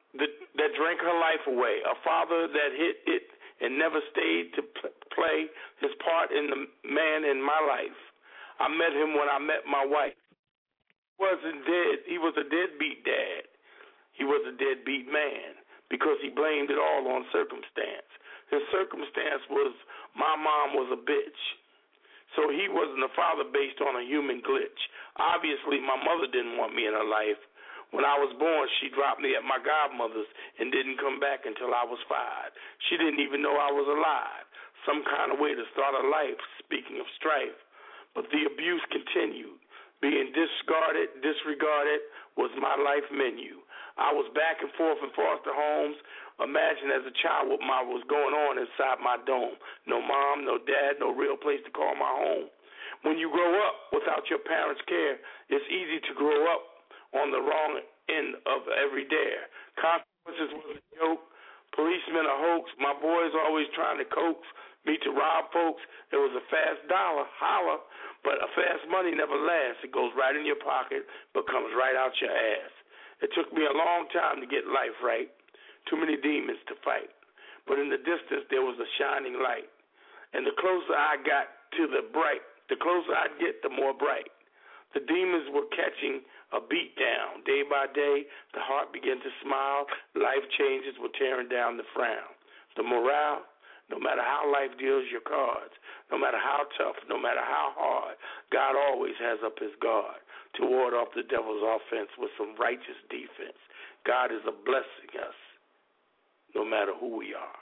that drank her life away, a father that hit it and never stayed to play his part in the man in my life. I met him when I met my wife. He wasn't dead. He was a deadbeat dad. He was a deadbeat man because he blamed it all on circumstance. His circumstance was my mom was a bitch. So he wasn't a father based on a human glitch. Obviously, my mother didn't want me in her life. When I was born, she dropped me at my godmother's and didn't come back until I was 5. She didn't even know I was alive. Some kind of way to start a life, speaking of strife. But the abuse continued. Being disregarded was my life menu. I was back and forth in foster homes. Imagine as a child what was going on inside my dome. No mom, no dad, no real place to call my home. When you grow up without your parents' care, it's easy to grow up on the wrong end of every dare. Consequences was a joke. Policemen a hoax. My boys always trying to coax me to rob folks. It was a fast dollar, holla, but a fast money never lasts. It goes right in your pocket, but comes right out your ass. It took me a long time to get life right. Too many demons to fight. But in the distance, there was a shining light. And the closer I got to the closer I'd get, the more bright. The demons were catching a beat down. Day by day, the heart began to smile. Life changes were tearing down the frown. The morale, no matter how life deals your cards, no matter how tough, no matter how hard, God always has up his guard to ward off the devil's offense with some righteous defense. God is a blessing us, no matter who we are.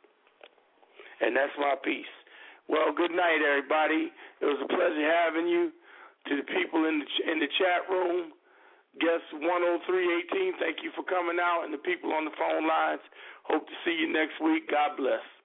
And that's my piece. Well, good night, everybody. It was a pleasure having you. To the people in the chat room, guest 10318, thank you for coming out, and the people on the phone lines, hope to see you next week. God bless.